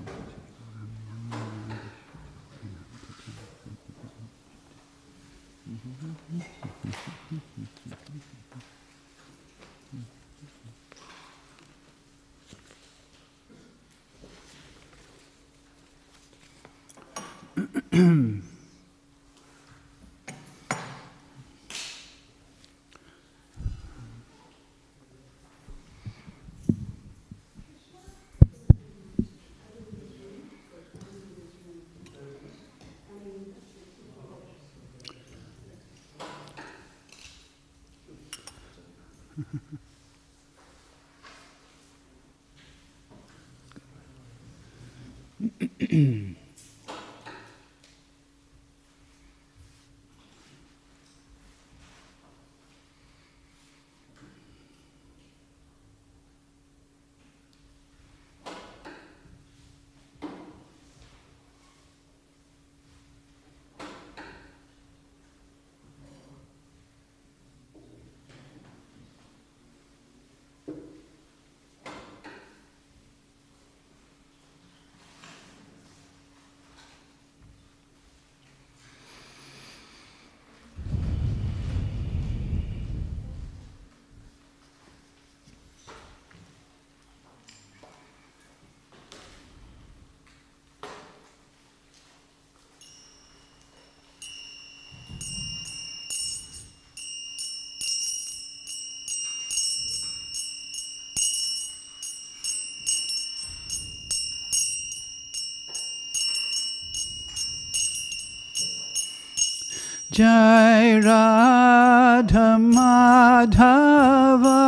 Jai Radha Madhava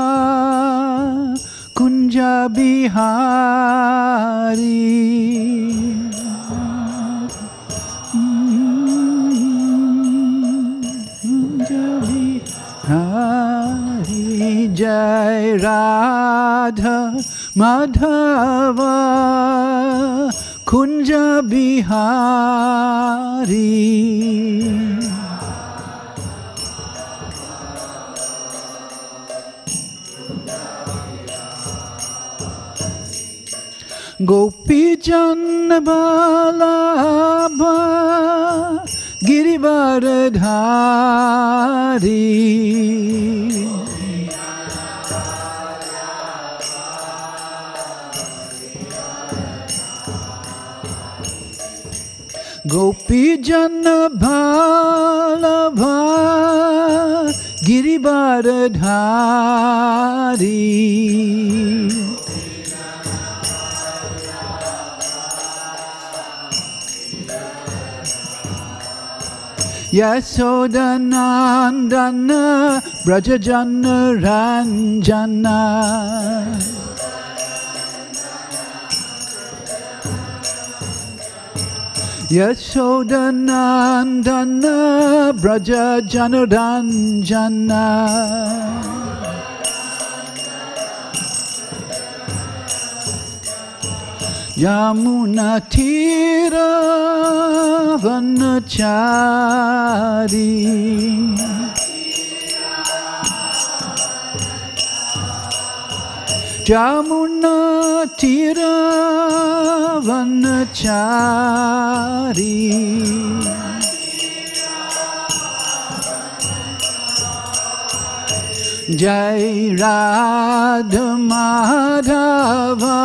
Kunja Bihari Kunja Bihari Jai Radha Madhava Kunja Bihari Gopi Janna Vallabha Girivaradhari Gopi Janna Vallabha Girivaradhari Yashodanandana Brajajana Ranjana Yashodanandana Brajajana Ranjana Yamuna Tira Vanachari Yamuna Tira Vanachari Jai Radha Madhava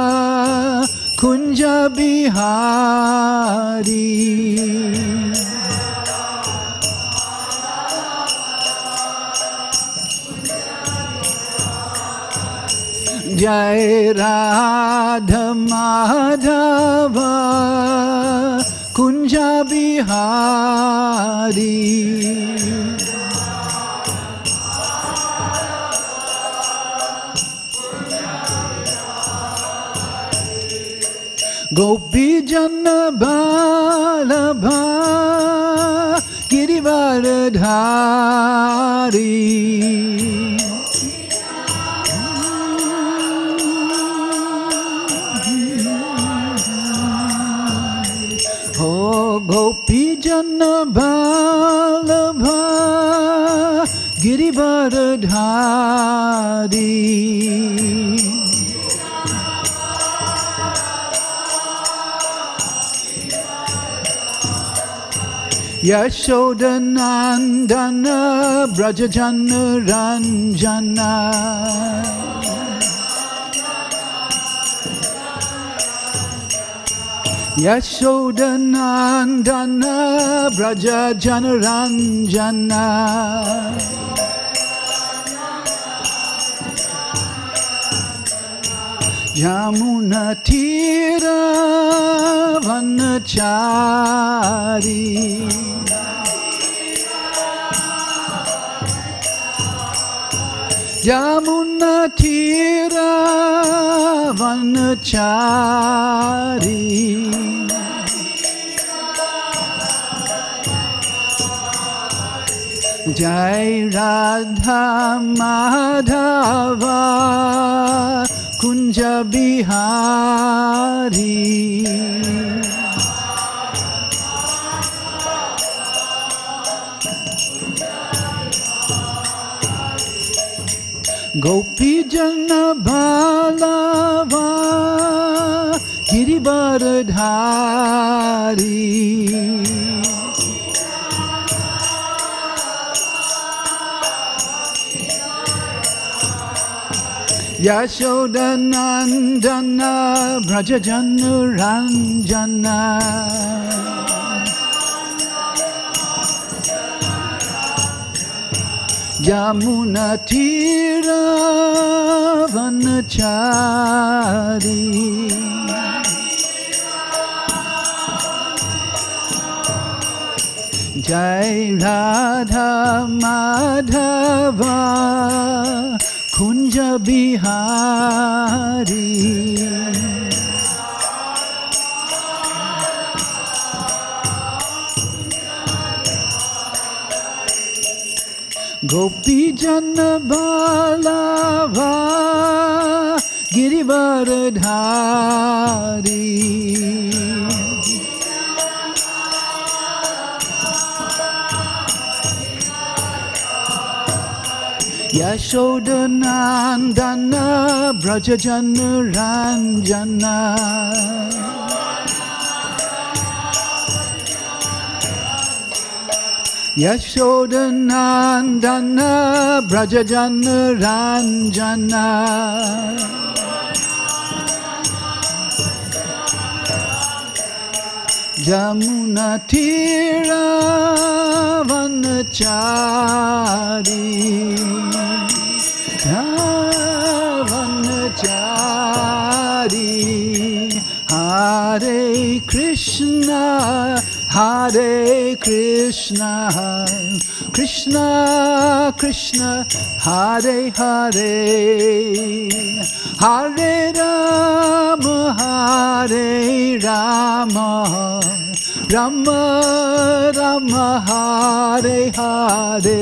Kunja Bihari Jai Radha Madhava Kunja Bihari Gopi Janna Vallabha Girivaradhari Oh Gopi Janna Vallabha Girivaradhari Yashodanandana Brajajana Ranjana Yashodanandana Brajajana Ranjana Yamuna Tira Vanachari Yamuna Tira Vanachari Jai Radha Madhava Kunja Bihari Gopi Jana Balava Girivaradhari Yashodanandana Brajajana Ranjana Yamuna Tira Vanachari Jai Radha Madhava Kunja Bihari Gopi Jana Balava Girivaradhari Yashodanandana Brajajana Ranjana Yashodanandana Brajajana Ranjana Yamuna Tira Vanachari Vanachari Hare Krishna Hare Krishna Krishna Krishna Hare Hare Hare Rama Hare Rama Rama Rama Hare Hare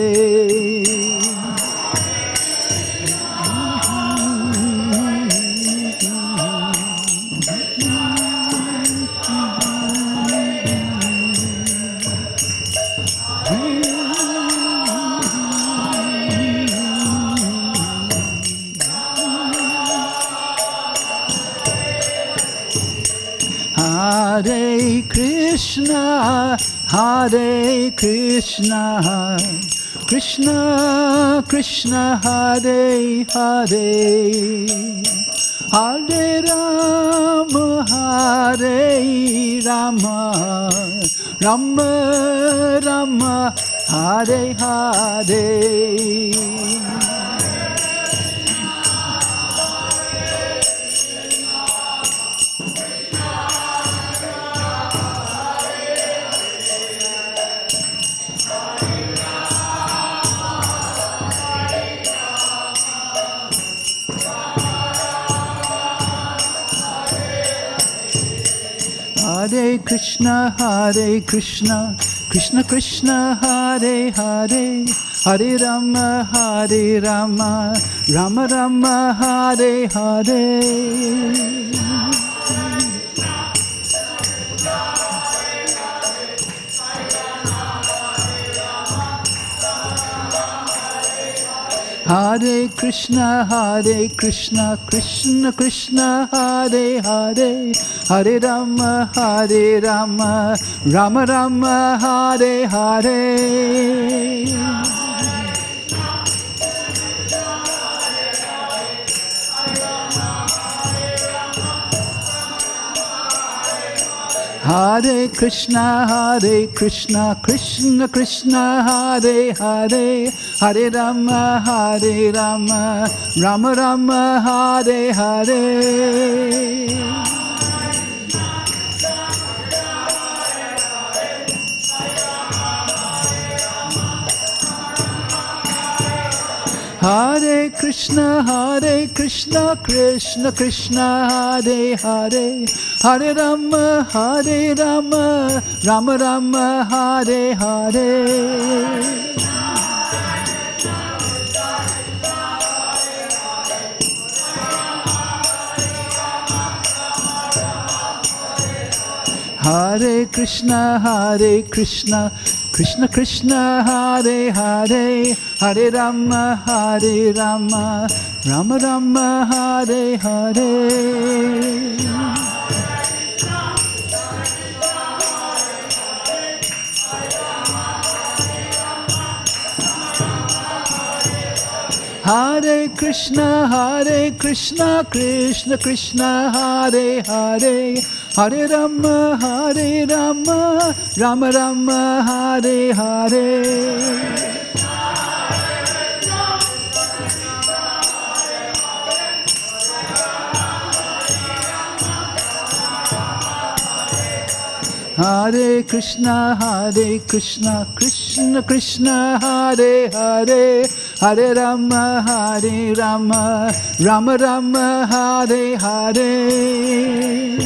Hare Krishna, Hare Krishna, Krishna Krishna, Hare Hare, Hare Rama, Hare Rama, Rama Rama, Hare Hare. Hare Krishna, Krishna Krishna, Hare Hare, Hare Rama, Rama Rama, Hare Hare. Hare Krishna, Krishna Krishna, Hare Hare, Hare Rama, Rama Rama, Hare Hare. Hare Krishna, Krishna Krishna, Hare Hare, Hare Rama, Rama Rama, Hare Hare. Hare Krishna, Krishna Krishna, Hare Hare, Hare Rama, Rama Rama, Hare Hare. Hare Krishna, Krishna Krishna, Hare Hare, Hare Rama, Rama Rama, Hare Hare. Hare Krishna, Krishna Krishna, Hare Hare, Hare Rama, Rama Rama, Hare Hare. Hare Krishna, Krishna Krishna, Hare Hare, Hare Rama, Rama Rama, Hare Hare.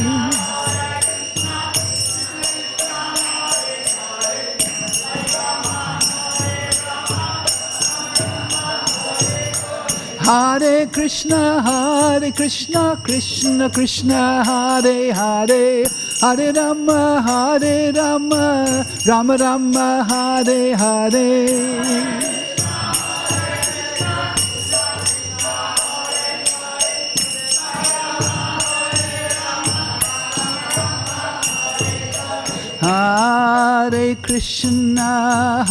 Hare Krishna, Krishna Krishna, Hare Hare, Hare Rama, Rama Rama, Hare Hare. Hare Krishna,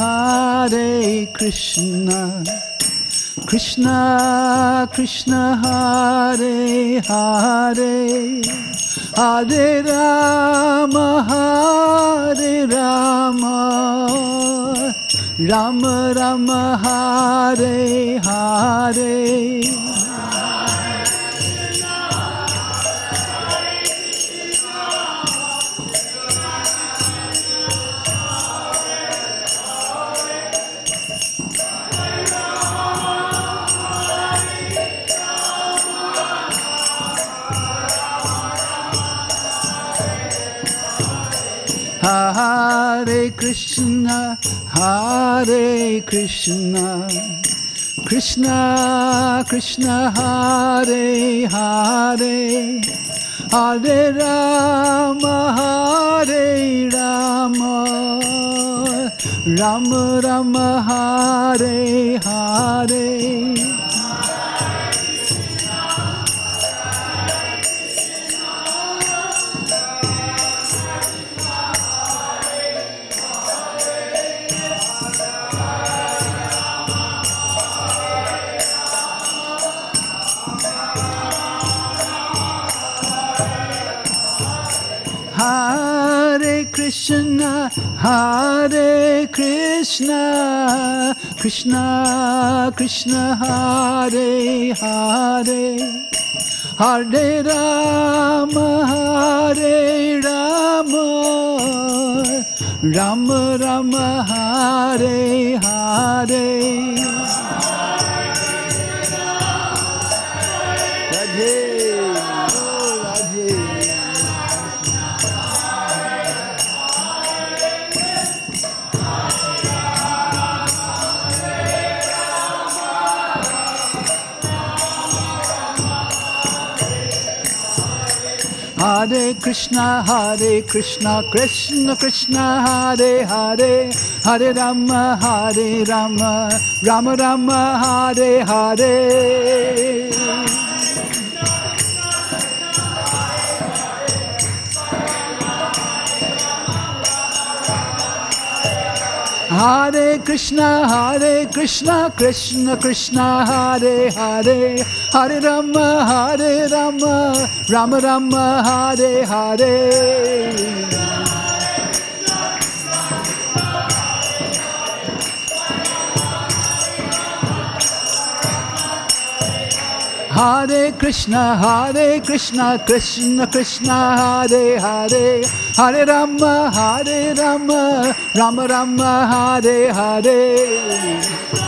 Krishna Krishna, Hare Hare, Hare Rama, Rama Rama, Hare Hare. Hare Krishna, Krishna Krishna, Hare Hare, Hare Rama, Rama Rama, Hare Hare. Hare Krishna, Krishna Krishna, Hare Hare, Hare Rama, Rama Rama, Hare Hare. Hare Krishna, Krishna Krishna, Hare Hare, Hare Rama, Rama Rama, Hare Hare. Hare Krishna, Krishna Krishna, Hare Hare, Hare Rama, Rama Rama, Hare Hare. Hare Krishna, Krishna Krishna, Hare Hare, Hare Rama, Rama Rama, Hare Hare.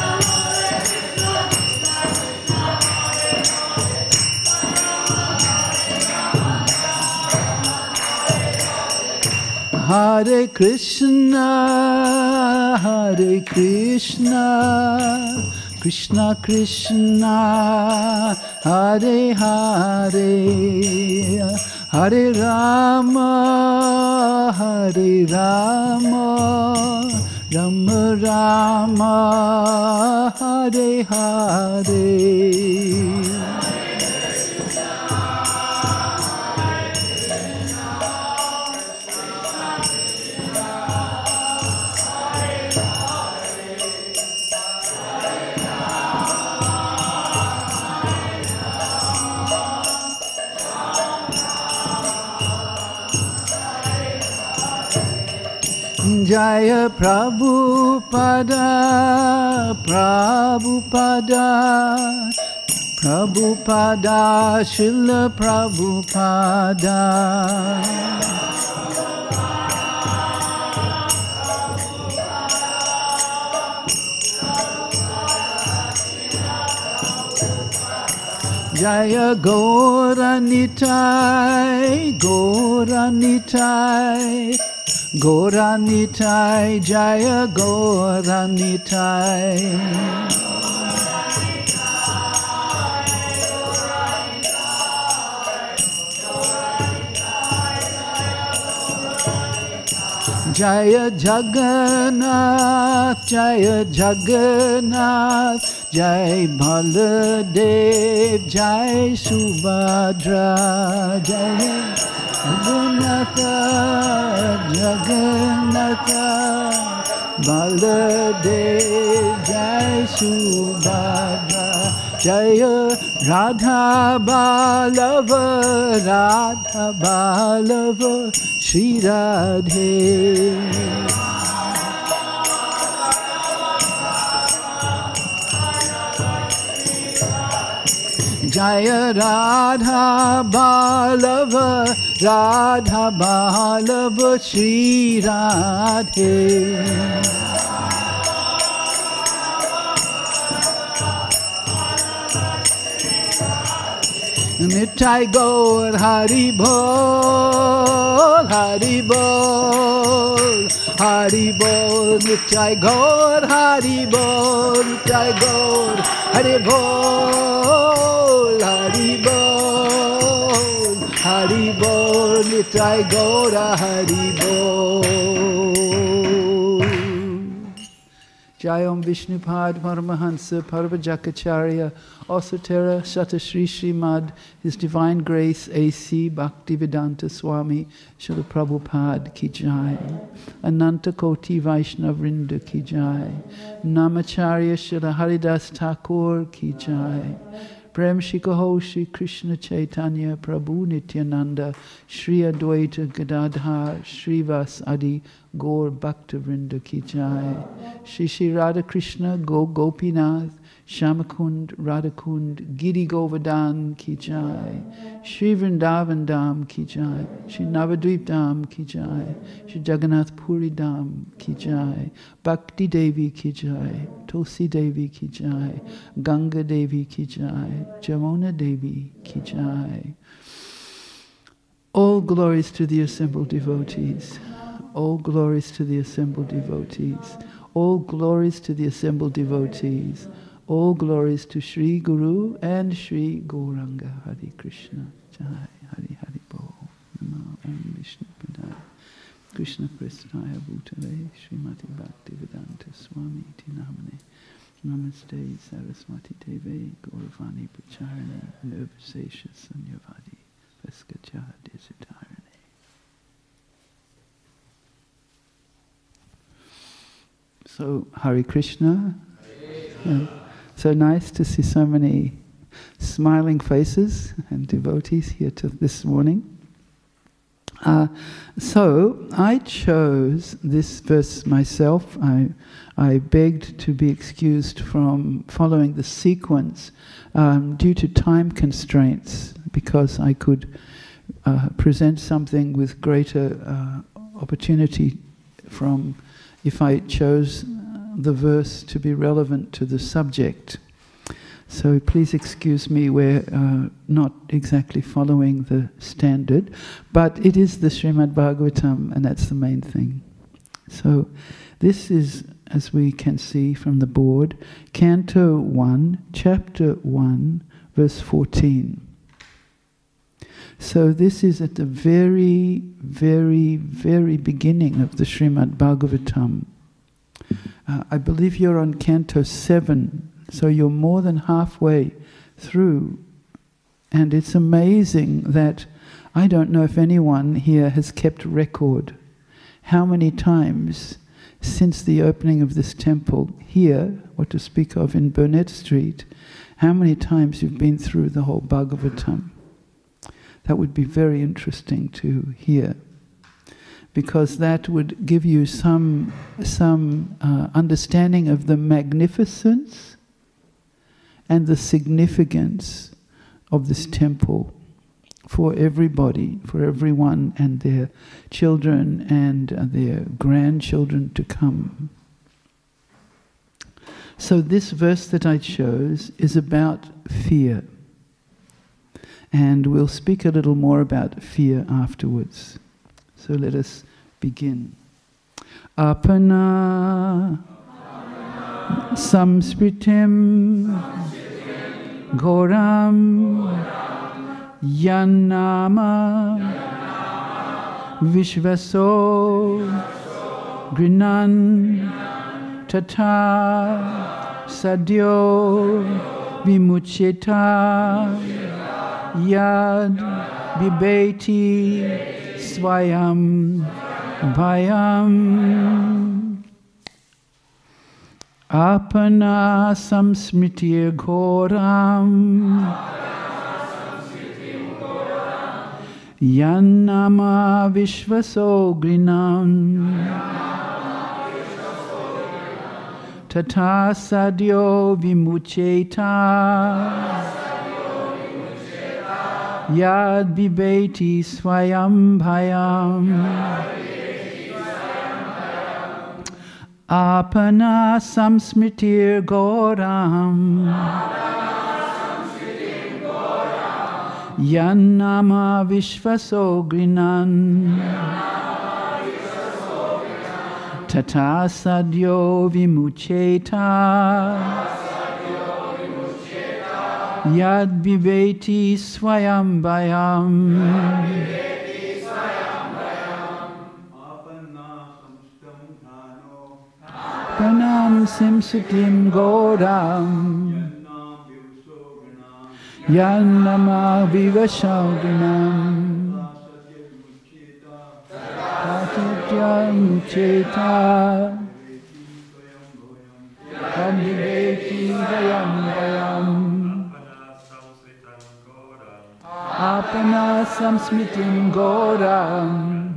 Hare Krishna, Krishna Krishna, Hare Hare, Hare Rama, Rama Rama, Hare Hare. Jaya Prabhupada, Srila Prabhupada. Jaya Gauranitai, Jaya Gauranitai. Jaya Jagannath, Jai Baladev, Jai Subhadra, Jai Jagannatha, Baladev, Jai Subhadra, Jaya Radha Ballava, Shri Radhe. Jaya Radha Ballava, Shri Radhe. Nitai Gaur Hari Bol, Nitai Gaur Hari Bol, Nitai Gaur Hari Bol, Hari Bol, Nitai Gaur Hari Bol. Jai Om Vishnupad Paramahansa Parvajakacharya Asatara Satashri Srimad, His Divine Grace A.C. Bhaktivedanta Swami Srila Prabhupada Ki Jai, Ananta Koti Vaishnav Vrinda Ki Jai, Namacharya Srila Haridas Thakur Ki Jai, Prem Shikaho Shri Krishna Chaitanya Prabhu Nityananda Shri Advaita Gadadhar Srivas Adi Gaur Bhakta Vrinda Ki Jai, Shri Shri Radha Krishna Gopinath Shamakund Radhakund Giri Govardhan Ki Jai, Shri Vrindavan Dham Ki Jai, Shri Navadvip Dham Ki Jai, Shri Jagannath Puri Dham Ki Jai, Bhakti Devi Ki Jai, Tulsi Devi Ki Jai, Ganga Devi Ki Jai, Jamuna Devi Ki Jai. All glories to the assembled devotees. All glories to the assembled devotees. All glories to the assembled devotees. All glories to Sri Guru and Sri Gauranga. Hare Krishna. Jai. Hari Hari Bol. Krishna Prestaya Bhutale Srimati Bhaktivedanta Swami Ti Namane Namaste Saraswati Deve Gauravani Pracharane Nirvasesha Sanyavadi Vaskacha Desitarane. So, Hare Krishna. So nice to see so many smiling faces and devotees here this morning. So I chose this verse myself. I begged to be excused from following the sequence due to time constraints, because I could present something with greater opportunity from if I chose the verse to be relevant to the subject. So please excuse me, we're not exactly following the standard, but it is the Srimad Bhagavatam, and that's the main thing. So this is, as we can see from the board, Canto 1, Chapter 1, verse 14. So this is at the very, very, very beginning of the Srimad Bhagavatam. I believe you're on Canto 7, so you're more than halfway through. And it's amazing that I don't know if anyone here has kept record how many times since the opening of this temple here, what to speak of in Burnett Street, how many times you've been through the whole Bhagavatam. That would be very interesting to hear, because that would give you some understanding of the magnificence and the significance of this temple for everybody, for everyone and their children and their grandchildren to come. So this verse that I chose is about fear. And we'll speak a little more about fear afterwards. So let us begin. Apana samspritim goram yanama vishvaso grinan tata sadyo vimucheta yad bibeti swayam bhayam apana samsmitir ghoram yanama vishvaso grinam tata sadyo vimucheta Yad bibeti swayam bhayam apana samsmitir goram yannama vishvaso grinan tata sadyo vimucheta Yad bibeti swayam bhayam Panam simsitim godam Yannama vivashagunam Tatityam cheta Yad bibeti swayam bhayam Apana samsmitim goram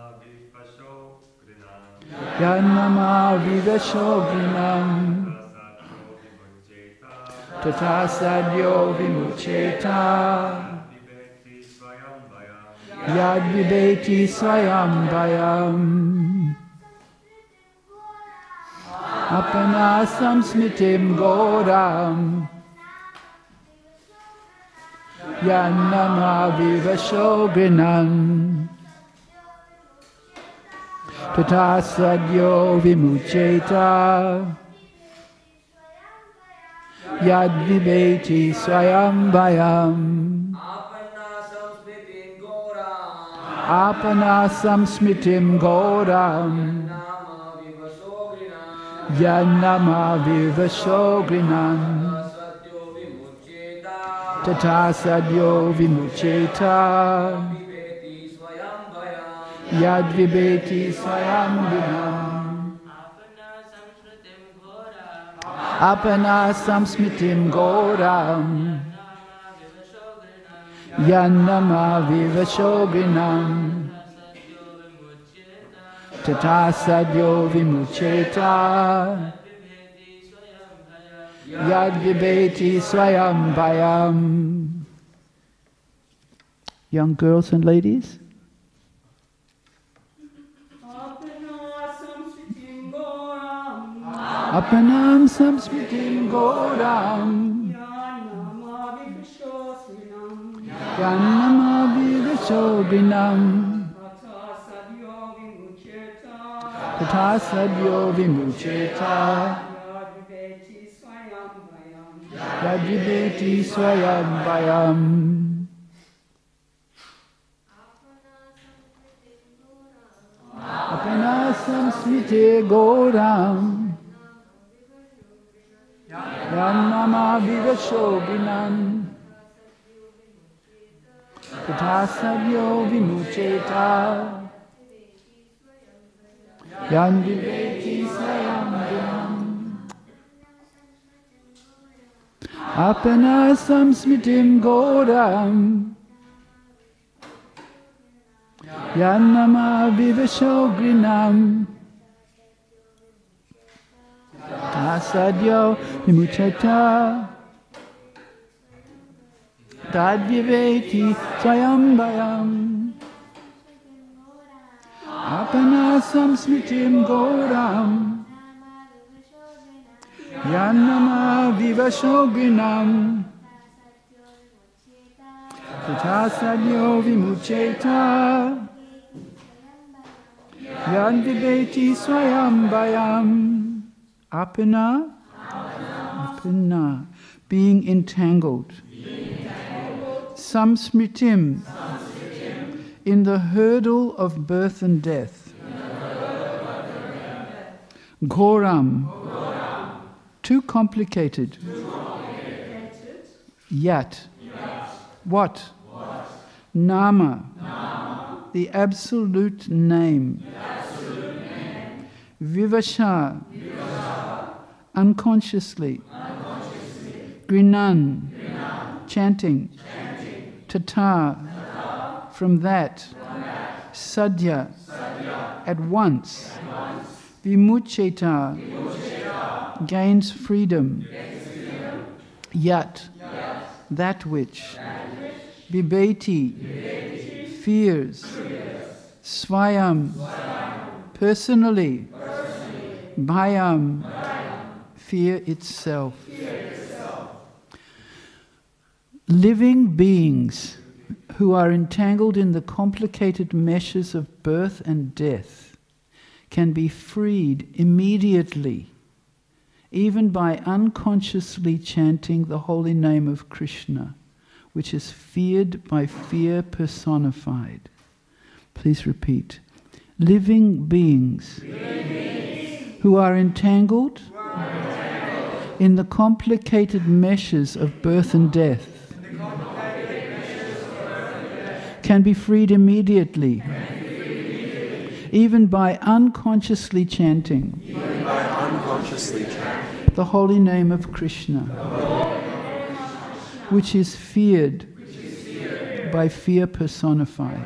Yannama vivashoginam Tata sadyo vimucheta Yad vibeti swayam bhayam Apana samsmitim goram Yannama vivashoginam Tata sadyo vimucheta Yad vibeti swayam bhayam Apana samsmitim goram Yanama vivashogrinam Tata sadyo vimucheta Yad vibeti swayam vinam Apana samsmitim goram Yanama vivashogrinam Tata sadyo vimucheta Yad vibeti swayam bhayam. Young girls and ladies. Apanam samsmitim goram Yanama vivashogrinam Tata sadyo vimucheta Yadvibeti swayam bhayam. Apana samsmite goram Yanama vivashogrinam Tata sadyo vimucheta Yadvibeti swayam bhayam. Apana samsmitim goram Yanama vivashogrinam Tasadyo vimucheta Tadviveti swayambhayam. Apana samsmitim goram Yanama vivashogrinam Tata sadyo vimucheta Yadvibeti swayambhayam. Apana, apana, being entangled. Samsmitim, in the hurdle of birth and death. Ghoram, too complicated. Yat, what? Nama, the absolute name. Vivasha, unconsciously. Grinan, chanting. Tata, from that. Sadhya, at once. Vimucheta, gains freedom. Yat, that which. Bibeti, fears. Swayam, personally. Bhayam, fear itself. Living beings who are entangled in the complicated meshes of birth and death can be freed immediately, even by unconsciously chanting the holy name of Krishna, which is feared by fear personified. Please repeat. Living beings who are entangled in the complicated meshes of birth and death can be freed immediately, even by unconsciously chanting the holy name of Krishna, which is feared by fear personified.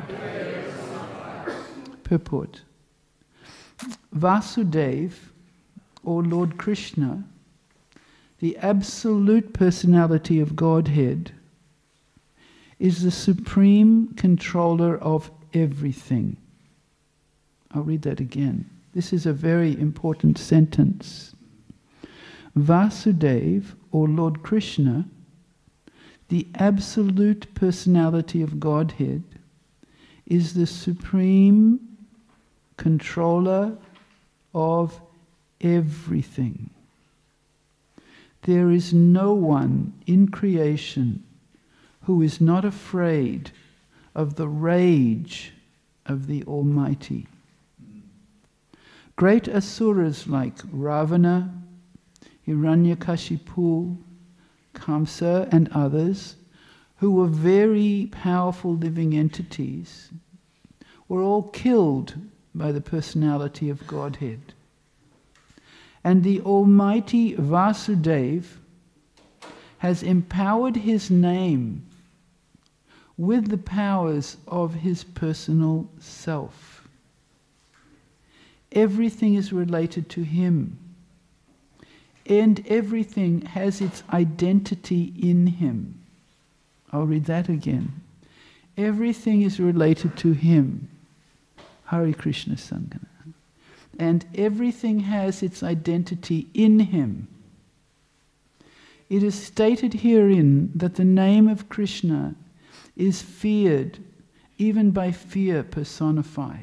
Purport. Vasudeva, or Lord Krishna, the absolute personality of Godhead, is the supreme controller of everything. I'll read that again. This is a very important sentence. Vasudeva, or Lord Krishna, the absolute personality of Godhead, is the supreme controller of everything. There is no one in creation who is not afraid of the rage of the Almighty. Great asuras like Ravana, Hiranyakashipu, Kamsa, and others, who were very powerful living entities, were all killed by the personality of Godhead. And the Almighty Vasudeva has empowered his name with the powers of his personal self. Everything is related to him, and everything has its identity in him. I'll read that again. Everything is related to him. Hare Krishna Sangana. And everything has its identity in him. It is stated herein that the name of Krishna is feared, even by fear personified.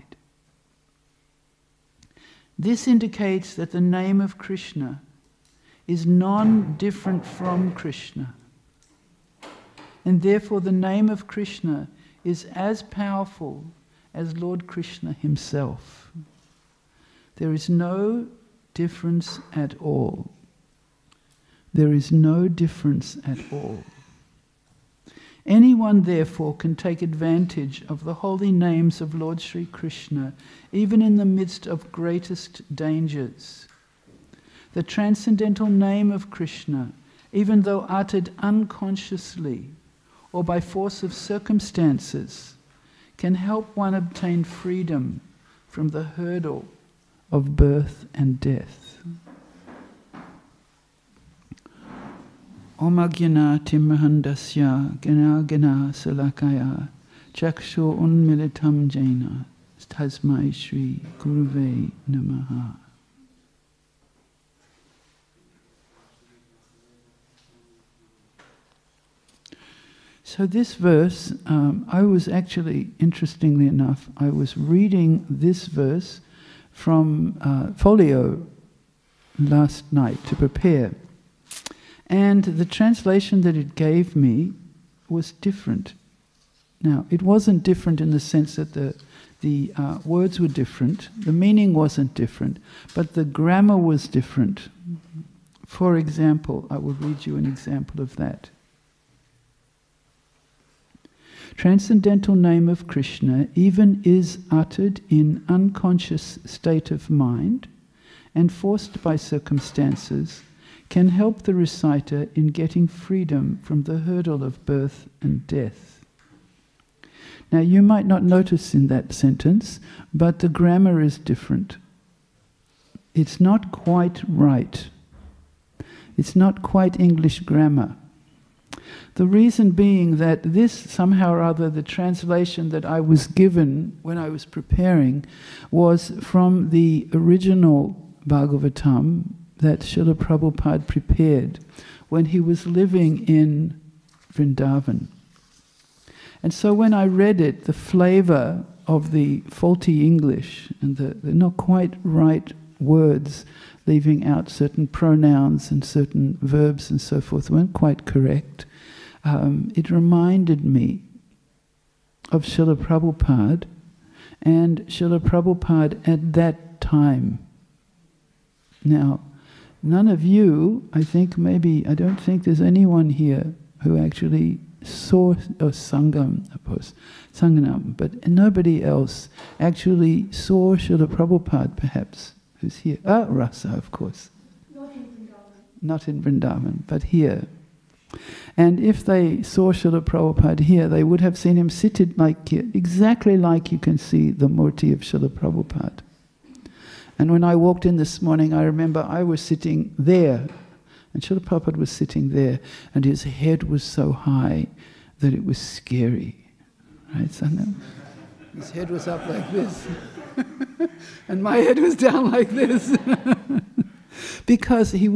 This indicates that the name of Krishna is non-different from Krishna. And therefore the name of Krishna is as powerful as Lord Krishna himself. There is no difference at all. There is no difference at all. Anyone, therefore, can take advantage of the holy names of Lord Sri Krishna, even in the midst of greatest dangers. The transcendental name of Krishna, even though uttered unconsciously or by force of circumstances, can help one obtain freedom from the hurdle of birth and death. Om Ajnana Timrahandasya Gana Gana Salakaya Chakshu Unmilitam Jaina Tasmai Shri Guruve Namaha. So this verse, I was actually, interestingly enough, I was reading this verse from Folio last night to prepare. And the translation that it gave me was different. Now, it wasn't different in the sense that the words were different, the meaning wasn't different, but the grammar was different. For example, I will read you an example of that. Transcendental name of Krishna even is uttered in unconscious state of mind and forced by circumstances can help the reciter in getting freedom from the hurdle of birth and death. Now you might not notice in that sentence, but the grammar is different. It's not quite right. It's not quite English grammar. The reason being that this, somehow or other, the translation that I was given when I was preparing was from the original Bhagavatam that Srila Prabhupada prepared when he was living in Vrindavan. And so when I read it, the flavor of the faulty English and the not quite right words, leaving out certain pronouns and certain verbs and so forth, weren't quite correct. It reminded me of Srila Prabhupada and Srila Prabhupada at that time. Now, none of you, I don't think there's anyone here who actually saw Sangam, of course, Sanganam, but nobody else actually saw Srila Prabhupada, perhaps, who's here. Rasa, of course. Not in Vrindavan. Not in Vrindavan, but here. And if they saw Srila Prabhupada here, they would have seen him seated like here, exactly like you can see the Murti of Srila Prabhupada. And when I walked in this morning, I remember I was sitting there, and Srila Prabhupada was sitting there, and his head was so high that it was scary. Right, Sangam? His head was up like this, and my head was down like this. Because his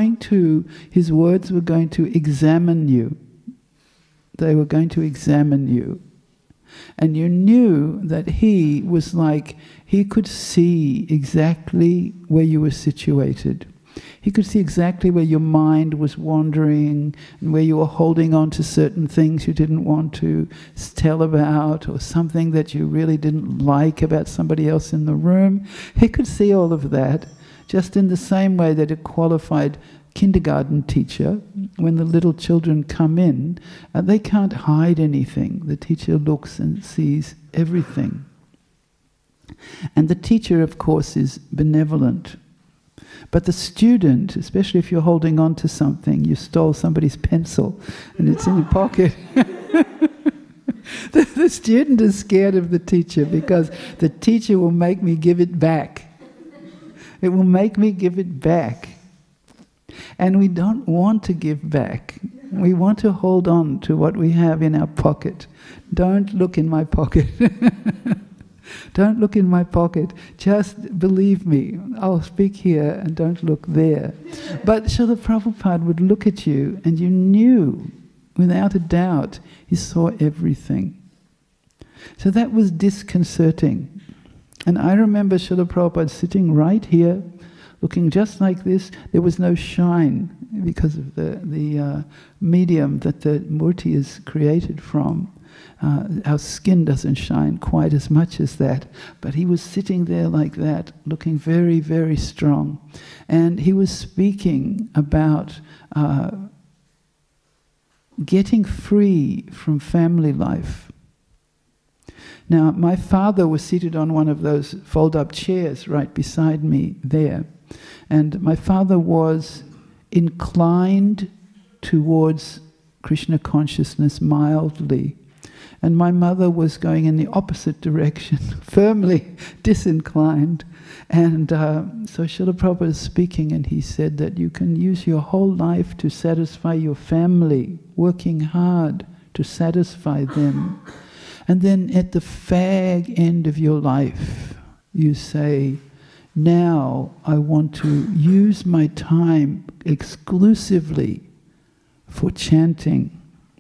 words were going to examine you. They were going to examine you. And you knew that he was like, he could see exactly where you were situated. He could see exactly where your mind was wandering and where you were holding on to certain things you didn't want to tell about, or something that you really didn't like about somebody else in the room. He could see all of that, just in the same way that a qualified kindergarten teacher, when the little children come in, they can't hide anything. The teacher looks and sees everything. And the teacher, of course, is benevolent. But the student, especially if you're holding on to something, you stole somebody's pencil and it's in your pocket. The student is scared of the teacher because the teacher will make me give it back. It will make me give it back. And we don't want to give back. We want to hold on to what we have in our pocket. Don't look in my pocket. Don't look in my pocket. Just believe me. I'll speak here and don't look there. But Srila Prabhupada would look at you and you knew, without a doubt, he saw everything. So that was disconcerting. And I remember Srila Prabhupada sitting right here, looking just like this. There was no shine because of the medium that the murti is created from. Our skin doesn't shine quite as much as that, but he was sitting there like that, looking very, very strong. And he was speaking about getting free from family life. Now, my father was seated on one of those fold-up chairs right beside me there. And my father was inclined towards Krishna consciousness mildly. And my mother was going in the opposite direction, firmly disinclined. And so Srila Prabhupada is speaking, and he said that you can use your whole life to satisfy your family, working hard to satisfy them. And then at the fag end of your life, you say, now I want to use my time exclusively for chanting.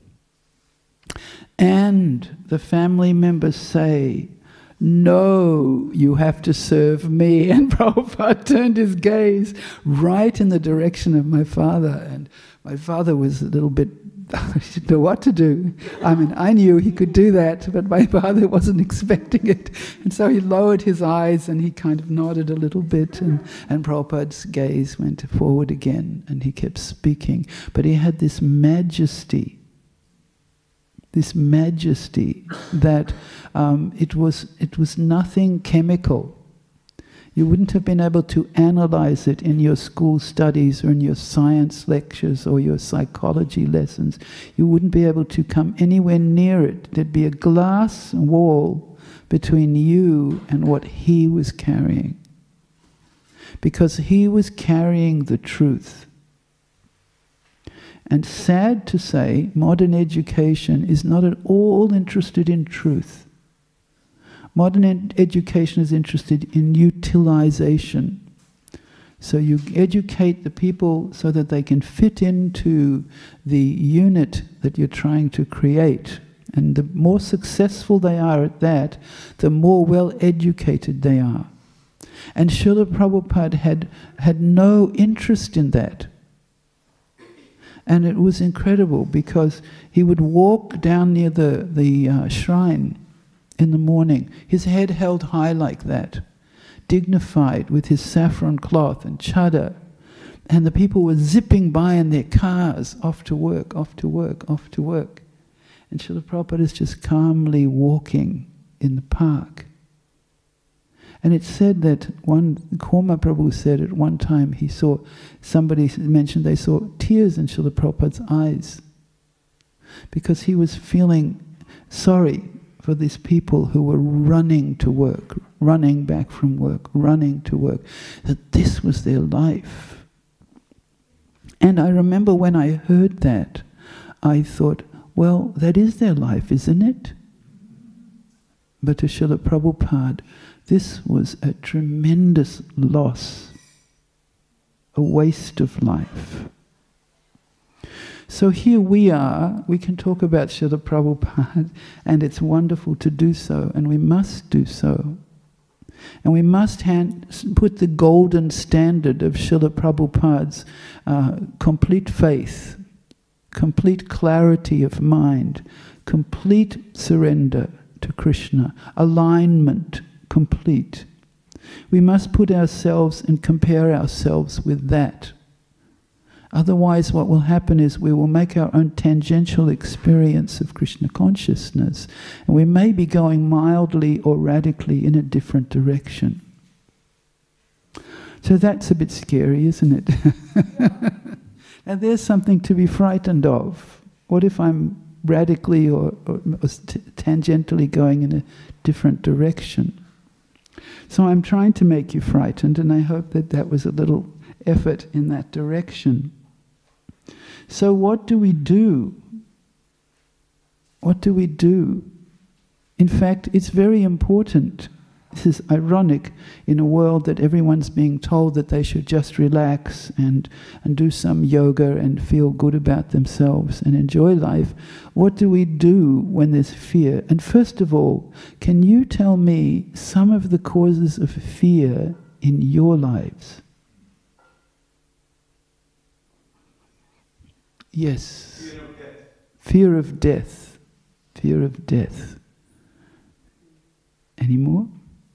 And the family members say, no, you have to serve me. And Prabhupada turned his gaze right in the direction of my father. And my father was a little bit, he didn't know what to do. I mean, I knew he could do that, but my father wasn't expecting it. And so he lowered his eyes and he kind of nodded a little bit, and Prabhupada's gaze went forward again and he kept speaking. But he had this majesty that it was nothing chemical. You wouldn't have been able to analyze it in your school studies or in your science lectures or your psychology lessons. You wouldn't be able to come anywhere near it. There'd be a glass wall between you and what he was carrying. Because he was carrying the truth. And sad to say, modern education is not at all interested in truth. Modern education is interested in utilization. So you educate the people so that they can fit into the unit that you're trying to create. And the more successful they are at that, the more well-educated they are. And Srila Prabhupada had no interest in that. And it was incredible because he would walk down near the shrine in the morning, his head held high like that, dignified with his saffron cloth and chadar, and the people were zipping by in their cars, off to work, off to work, off to work. And Srila Prabhupada is just calmly walking in the park. And it's said that Koma Prabhu said at one time he saw, somebody mentioned they saw tears in Srila Prabhupada's eyes because he was feeling sorry for these people who were running to work, running back from work, running to work, that this was their life. And I remember when I heard that, I thought, well, that is their life, isn't it? But to Srila Prabhupada, this was a tremendous loss, a waste of life. So here we are, we can talk about Srila Prabhupada, and it's wonderful to do so, and we must do so. And we must put the golden standard of Srila Prabhupada's complete faith, complete clarity of mind, complete surrender to Krishna, alignment complete. We must put ourselves and compare ourselves with that. Otherwise, what will happen is we will make our own tangential experience of Krishna consciousness, and we may be going mildly or radically in a different direction. So that's a bit scary, isn't it? And there's something to be frightened of. What if I'm radically or tangentially going in a different direction? So I'm trying to make you frightened, and I hope that that was a little effort in that direction. So what do we do? What do we do? In fact, it's very important. This is ironic in a world that everyone's being told that they should just relax and do some yoga and feel good about themselves and enjoy life. What do we do when there's fear? And first of all, can you tell me some of the causes of fear in your lives? Yes. Fear of death. Fear of death. Any more?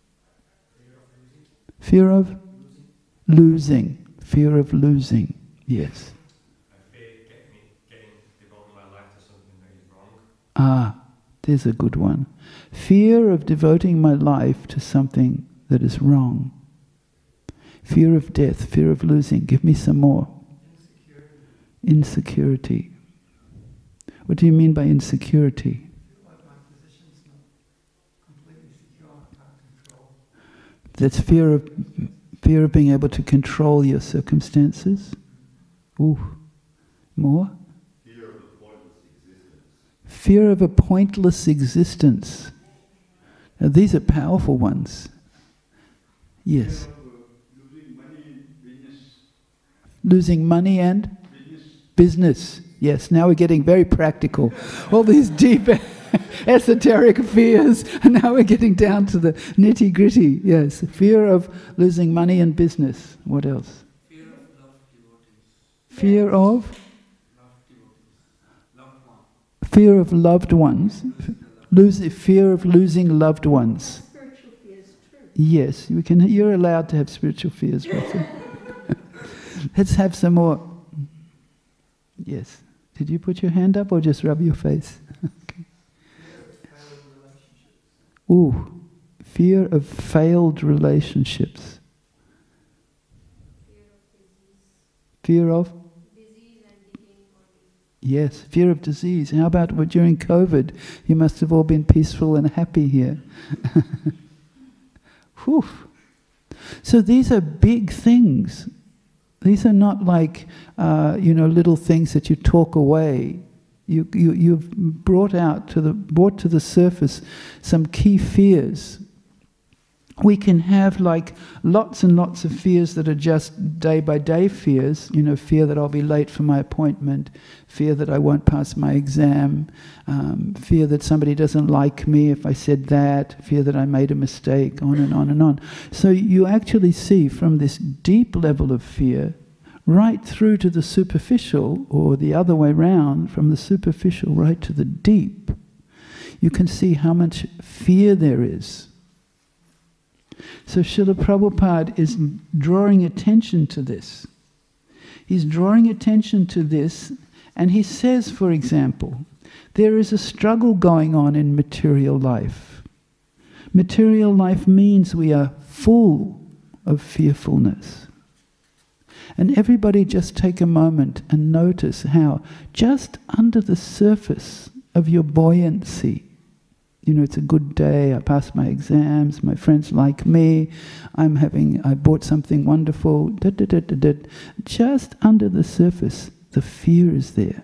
Fear of losing. Fear of losing. Yes. I fear devoting my life to something that is wrong. Ah, there's a good one. Fear of devoting my life to something that is wrong. Fear of death. Fear of losing. Give me some more. Insecurity. What do you mean by insecurity? That's fear of being able to control your circumstances. Ooh, more? Fear of a pointless existence. Fear of a pointless existence. Now these are powerful ones. Yes. Fear of losing money and business. Losing money and business. Yes, now we're getting very practical. All these deep esoteric fears, and now we're getting down to the nitty-gritty. Yes, fear of losing money and business. What else? Fear of loved devotees. Fear of? Loved devotees. Loved ones. Fear of loved ones. Fear of losing loved ones. Spiritual fears too. Yes, you're allowed to have spiritual fears, Russell. Let's have some more. Yes. Did you put your hand up or just rub your face? Okay. Ooh, fear of failed relationships. Fear of? Disease and decaying body. Yes, fear of disease. How about during COVID? You must have all been peaceful and happy here. Whew. So these are big things. These are not like, little things that you talk away. You've brought to the surface some key fears. We can have like lots and lots of fears that are just day-by-day fears. Fear that I'll be late for my appointment, fear that I won't pass my exam, fear that somebody doesn't like me if I said that, fear that I made a mistake, on and on and on. So you actually see from this deep level of fear right through to the superficial, or the other way round, from the superficial right to the deep. You can see how much fear there is. So Srila Prabhupada is drawing attention to this. He's drawing attention to this, and he says, for example, there is a struggle going on in material life. Material life means we are full of fearfulness. And everybody just take a moment and notice how just under the surface of your buoyancy, it's a good day, I passed my exams, my friends like me, I bought something wonderful, just under the surface, the fear is there.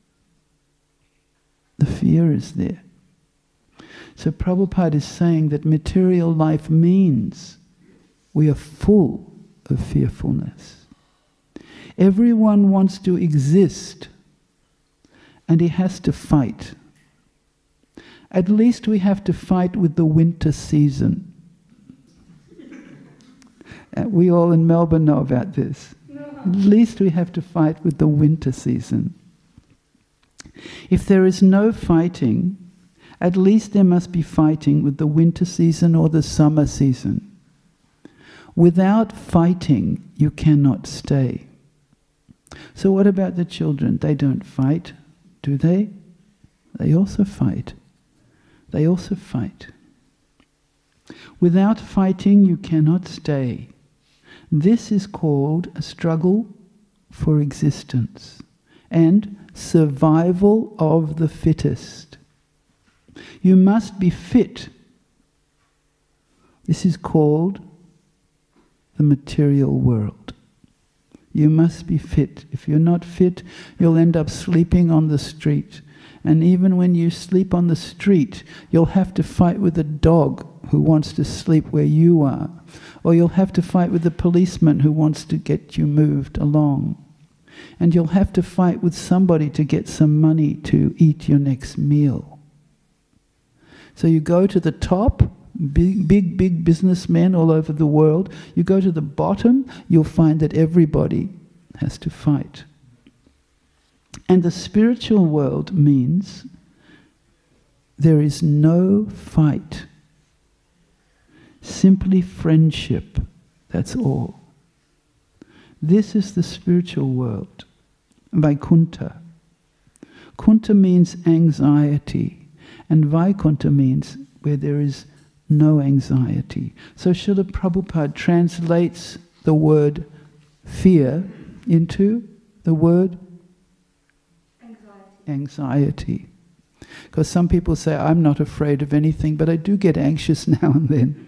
The fear is there. So Prabhupada is saying that material life means we are full of fearfulness. Everyone wants to exist, and he has to fight. At least we have to fight with the winter season. We all in Melbourne know about this. At least we have to fight with the winter season. If there is no fighting, at least there must be fighting with the winter season or the summer season. Without fighting, you cannot stay. So what about the children? They don't fight, do they? They also fight. They also fight. Without fighting, you cannot stay. This is called a struggle for existence and survival of the fittest. You must be fit. This is called the material world. You must be fit. If you're not fit, you'll end up sleeping on the street. And even when you sleep on the street, you'll have to fight with a dog who wants to sleep where you are. Or you'll have to fight with a policeman who wants to get you moved along. And you'll have to fight with somebody to get some money to eat your next meal. So you go to the top, big businessmen all over the world. You go to the bottom, you'll find that everybody has to fight. And the spiritual world means there is no fight. Simply friendship, that's all. This is the spiritual world, Vaikuntha. Kunta means anxiety, and Vaikuntha means where there is no anxiety. So Srila Prabhupada translates the word fear into the word anxiety. Because some people say, I'm not afraid of anything, but I do get anxious now and then.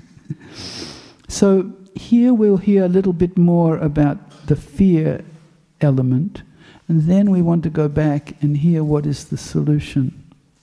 So here we'll hear a little bit more about the fear element, and then we want to go back and hear what is the solution.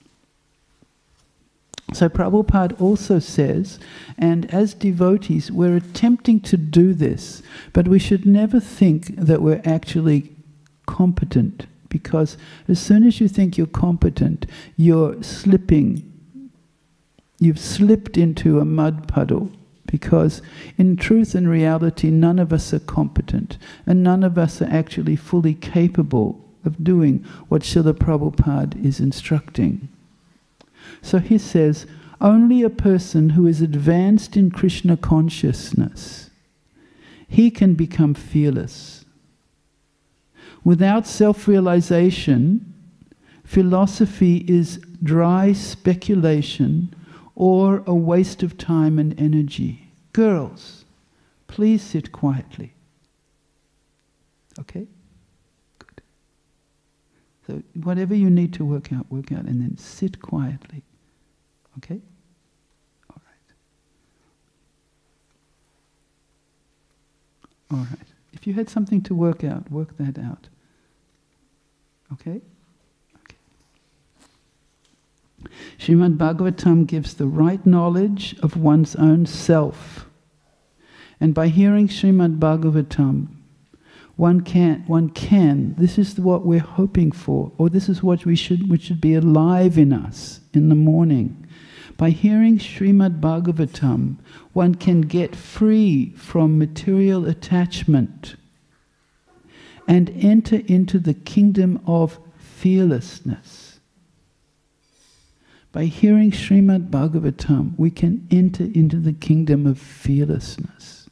So Prabhupada also says, and as devotees we're attempting to do this, but we should never think that we're actually competent, because as soon as you think you're competent, you're slipping. You've slipped into a mud puddle, because in truth and reality none of us are competent, and none of us are actually fully capable of doing what Srila Prabhupada is instructing. So he says, only a person who is advanced in Krishna consciousness, he can become fearless. Without self-realization, philosophy is dry speculation or a waste of time and energy. Girls, please sit quietly. Okay? Good. So whatever you need to work out, and then sit quietly. Okay? All right. All right. If you had something to work out, work that out. Okay? Okay. Srimad Bhagavatam gives the right knowledge of one's own self. And by hearing Srimad Bhagavatam, one can, this is what we're hoping for, or this is what which should be alive in us in the morning. By hearing Srimad Bhagavatam, one can get free from material attachment and enter into the kingdom of fearlessness. By hearing Srimad Bhagavatam, we can enter into the kingdom of fearlessness.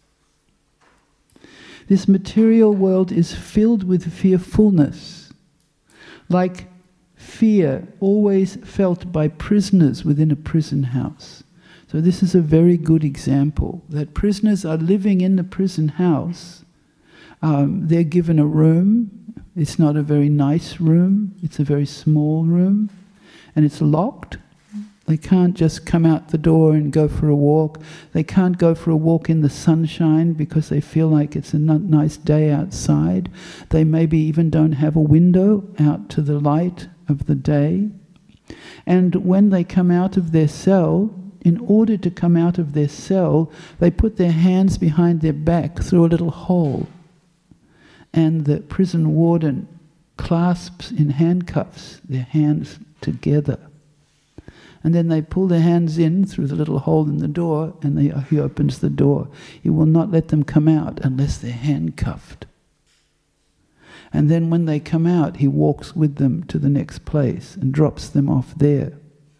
This material world is filled with fearfulness, like fear always felt by prisoners within a prison house. So this is a very good example, that prisoners are living in the prison house. They're given a room. It's not a very nice room. It's a very small room. And it's locked. They can't just come out the door and go for a walk. They can't go for a walk in the sunshine because they feel like it's a nice day outside. They maybe even don't have a window out to the light of the day. And when they come out of their cell, in order to come out of their cell, they put their hands behind their back through a little hole. And the prison warden clasps in handcuffs their hands together. And then they pull their hands in through the little hole in the door, and he opens the door. He will not let them come out unless they're handcuffed. And then when they come out, he walks with them to the next place and drops them off there.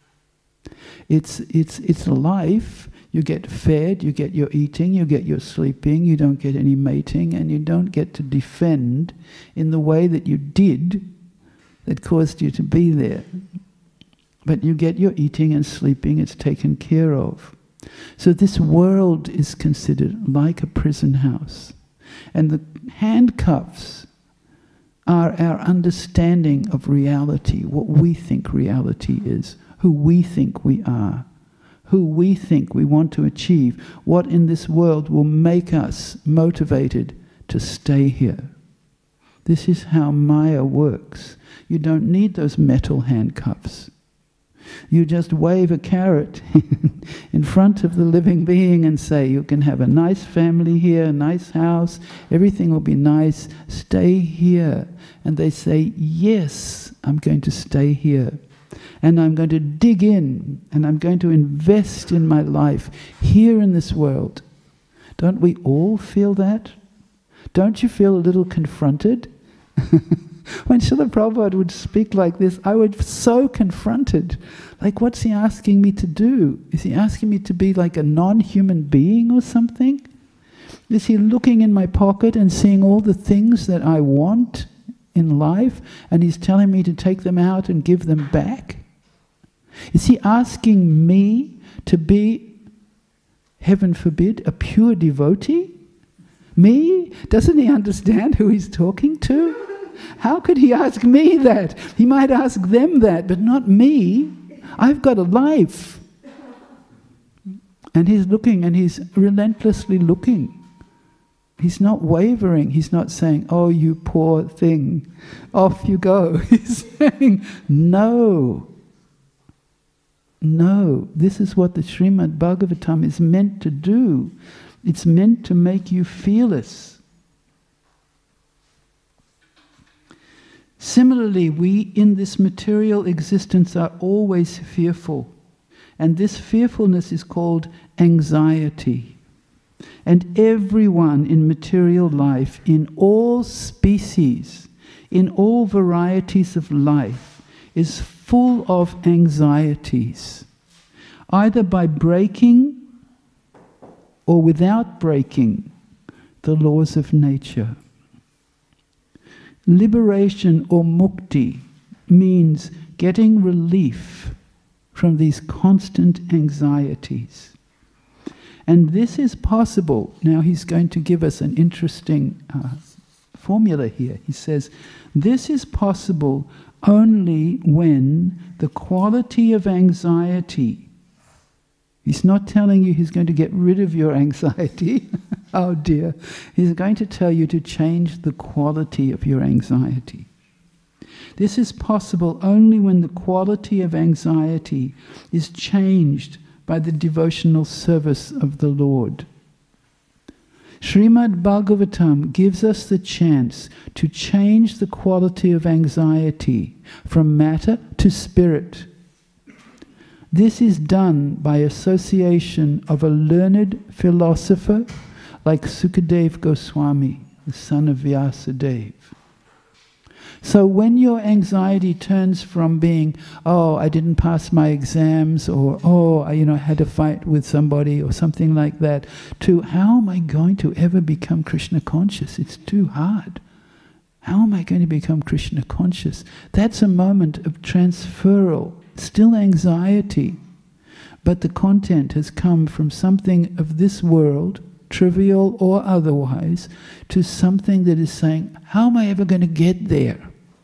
It's a life. You get fed, you get your eating, you get your sleeping, you don't get any mating, and you don't get to defend in the way that you did that caused you to be there. But you get your eating and sleeping, it's taken care of. So this world is considered like a prison house. And the handcuffs are our understanding of reality, what we think reality is, who we think we are, who we think we want to achieve, what in this world will make us motivated to stay here. This is how Maya works. You don't need those metal handcuffs. You just wave a carrot in front of the living being and say, you can have a nice family here, a nice house, everything will be nice, stay here. And they say, yes, I'm going to stay here. And I'm going to dig in, and I'm going to invest in my life here in this world. Don't we all feel that? Don't you feel a little confronted? When Srila Prabhupada would speak like this, I would be so confronted. Like, what's he asking me to do? Is he asking me to be like a non-human being or something? Is he looking in my pocket and seeing all the things that I want in life, and he's telling me to take them out and give them back? Is he asking me to be, heaven forbid, a pure devotee? Me? Doesn't he understand who he's talking to? How could he ask me that? He might ask them that, but not me. I've got a life. And he's looking, and he's relentlessly looking. He's not wavering. He's not saying, oh, you poor thing, off you go. He's saying, no. No, this is what the Srimad Bhagavatam is meant to do. It's meant to make you fearless. Similarly, we in this material existence are always fearful. And this fearfulness is called anxiety. And everyone in material life, in all species, in all varieties of life, is full of anxieties, either by breaking or without breaking the laws of nature. Liberation or mukti means getting relief from these constant anxieties. And this is possible. Now he's going to give us an interesting formula here. He says, this is possible only when the quality of anxiety, he's not telling you he's going to get rid of your anxiety. Oh dear. He's going to tell you to change the quality of your anxiety. This is possible only when the quality of anxiety is changed by the devotional service of the Lord. Srimad Bhagavatam gives us the chance to change the quality of anxiety from matter to spirit. This is done by association of a learned philosopher like Sukadeva Goswami, the son of Vyasadeva. So when your anxiety turns from being, oh, I didn't pass my exams, or oh, I had a fight with somebody, or something like that, to how am I going to ever become Krishna conscious? It's too hard. How am I going to become Krishna conscious? That's a moment of transferal, still anxiety, but the content has come from something of this world, trivial or otherwise, to something that is saying, how am I ever going to get there?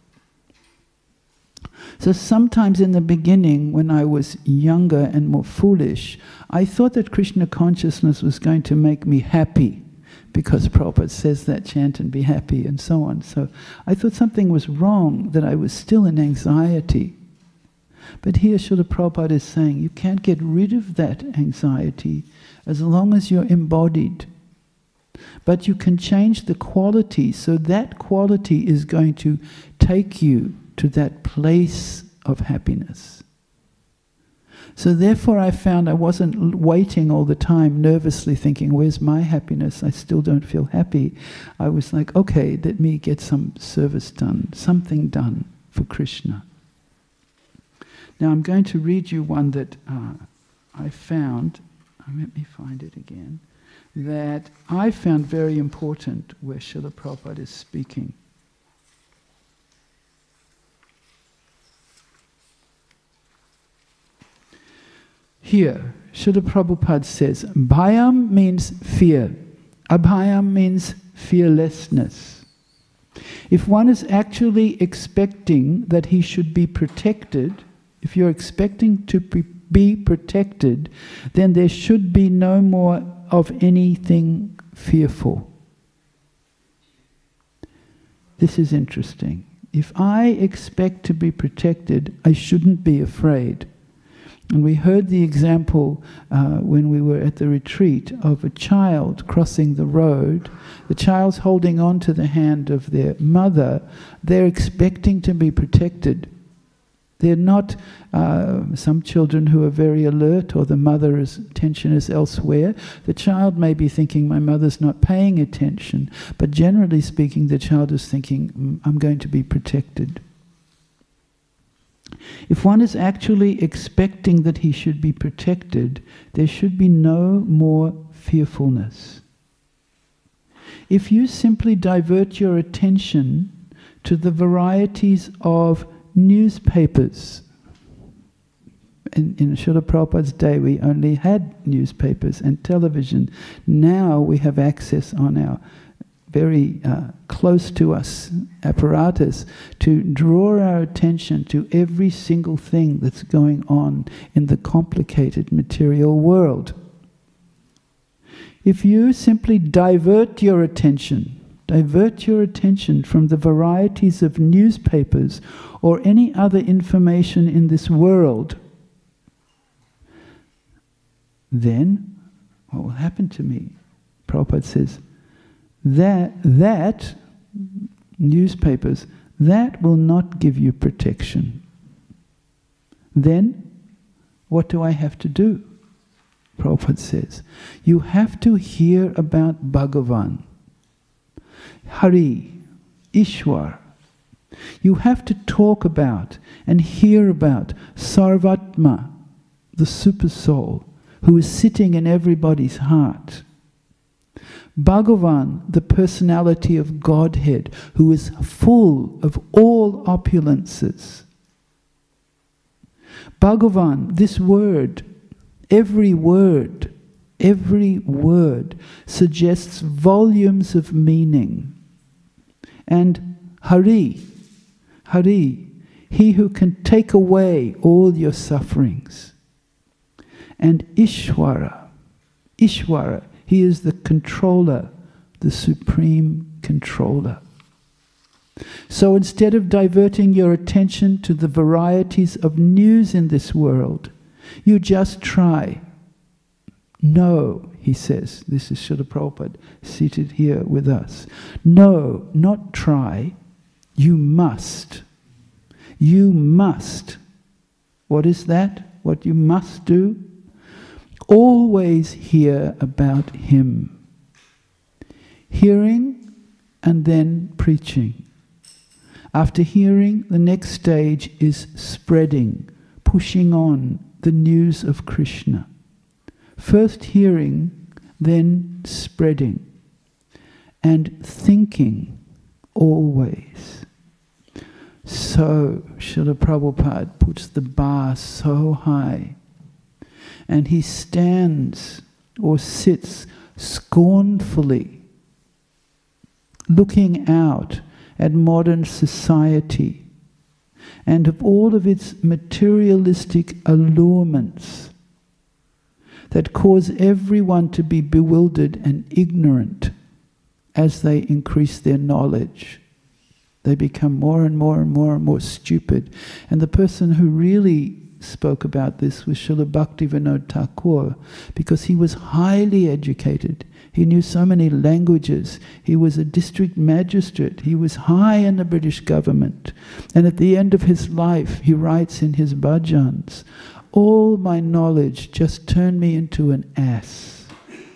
So sometimes in the beginning, when I was younger and more foolish, I thought that Krishna consciousness was going to make me happy, because Prabhupada says that chant and be happy and so on. So I thought something was wrong, that I was still in anxiety. But here Srila Prabhupada is saying, you can't get rid of that anxiety as long as you're embodied. But you can change the quality, so that quality is going to take you to that place of happiness. So therefore I found I wasn't waiting all the time, nervously thinking, where's my happiness? I still don't feel happy. I was like, okay, let me get some service done, something done for Krishna. Now I'm going to read you one that I found, let me find it again, that I found very important where Srila Prabhupada is speaking. Here, Srila Prabhupada says, Bhayam means fear. Abhayam means fearlessness. If one is actually expecting that he should be protected, if you're expecting to be protected, then there should be no more of anything fearful. This is interesting. If I expect to be protected, I shouldn't be afraid. And we heard the example when we were at the retreat of a child crossing the road. The child's holding on to the hand of their mother. They're expecting to be protected. They're not some children who are very alert, or the mother's attention is elsewhere. The child may be thinking, my mother's not paying attention. But generally speaking, the child is thinking, I'm going to be protected. If one is actually expecting that he should be protected, there should be no more fearfulness. If you simply divert your attention to the varieties of newspapers, in Srila Prabhupada's day we only had newspapers and television. Now we have access on our very close to us apparatus to draw our attention to every single thing that's going on in the complicated material world. If you simply divert your attention from the varieties of newspapers or any other information in this world, then what will happen to me? Prabhupada says, that newspapers, that will not give you protection. Then, what do I have to do? Prabhupada says, you have to hear about Bhagavan, Hari, Ishwar. You have to talk about and hear about Sarvatma, the super soul, who is sitting in everybody's heart. Bhagavan, the personality of Godhead, who is full of all opulences. Bhagavan, this word, every word suggests volumes of meaning. And Hari, he who can take away all your sufferings. And Ishwara, he is the controller, the supreme controller. So instead of diverting your attention to the varieties of news in this world, you just try. No, he says, this is Srila Prabhupada seated here with us. No, not try, you must. You must. What is that? What you must do? Always hear about him. Hearing and then preaching. After hearing, the next stage is spreading, pushing on the news of Krishna. First hearing, then spreading. And thinking always. So, Srila Prabhupada puts the bar so high. And he stands or sits scornfully, looking out at modern society and of all of its materialistic allurements that cause everyone to be bewildered and ignorant as they increase their knowledge. They become more and more and more and more stupid. And the person who really spoke about this was Srila Bhaktivinoda Thakur, because he was highly educated. He knew so many languages. He was a district magistrate. He was high in the British government. And at the end of his life, he writes in his bhajans, all my knowledge just turned me into an ass.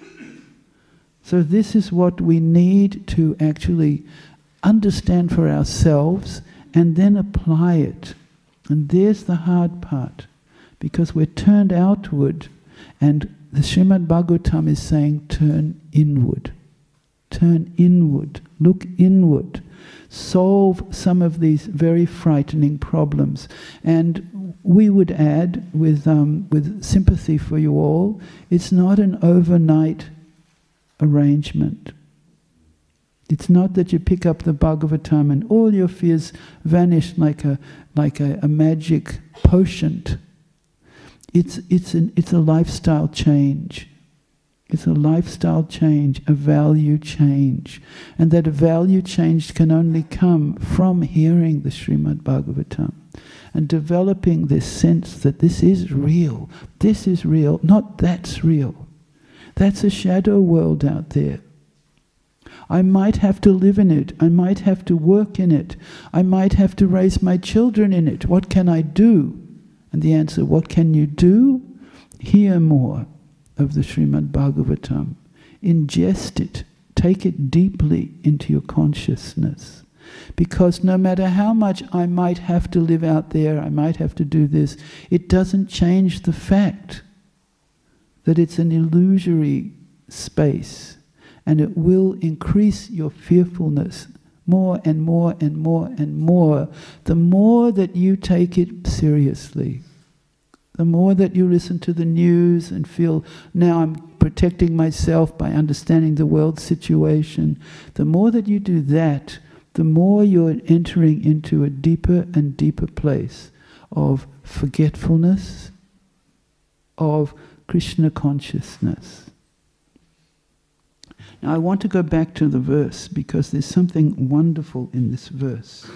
So this is what we need to actually understand for ourselves and then apply it. And there's the hard part, because we're turned outward, and the Srimad Bhagavatam is saying turn inward. Turn inward, look inward, solve some of these very frightening problems. And we would add, with sympathy for you all, it's not an overnight arrangement. It's not that you pick up the Bhagavatam and all your fears vanish like a magic potion. It's a lifestyle change. It's a lifestyle change, a value change. And that value change can only come from hearing the Srimad Bhagavatam and developing this sense that this is real, not that's real. That's a shadow world out there. I might have to live in it, I might have to work in it, I might have to raise my children in it. What can I do? And the answer, what can you do? Hear more of the Srimad Bhagavatam. Ingest it. Take it deeply into your consciousness. Because no matter how much I might have to live out there, I might have to do this, it doesn't change the fact that it's an illusory space, and it will increase your fearfulness more and more and more and more, the more that you take it seriously. The more that you listen to the news and feel, now I'm protecting myself by understanding the world situation, the more that you do that, the more you're entering into a deeper and deeper place of forgetfulness, of Krishna consciousness. Now I want to go back to the verse because there's something wonderful in this verse.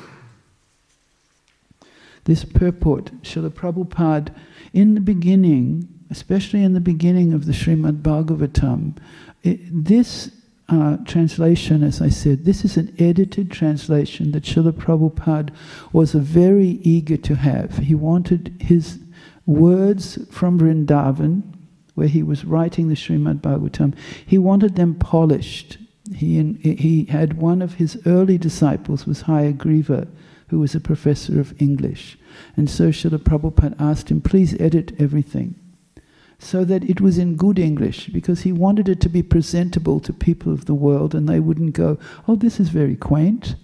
This purport, Srila Prabhupada, in the beginning, especially in the beginning of the Srimad Bhagavatam, this translation, as I said, this is an edited translation that Srila Prabhupada was very eager to have. He wanted his words from Vrindavan, where he was writing the Srimad Bhagavatam, he wanted them polished. He had one of his early disciples was Hayagriva, who was a professor of English. And so Srila Prabhupada asked him, please edit everything, so that it was in good English, because he wanted it to be presentable to people of the world, and they wouldn't go, oh, this is very quaint.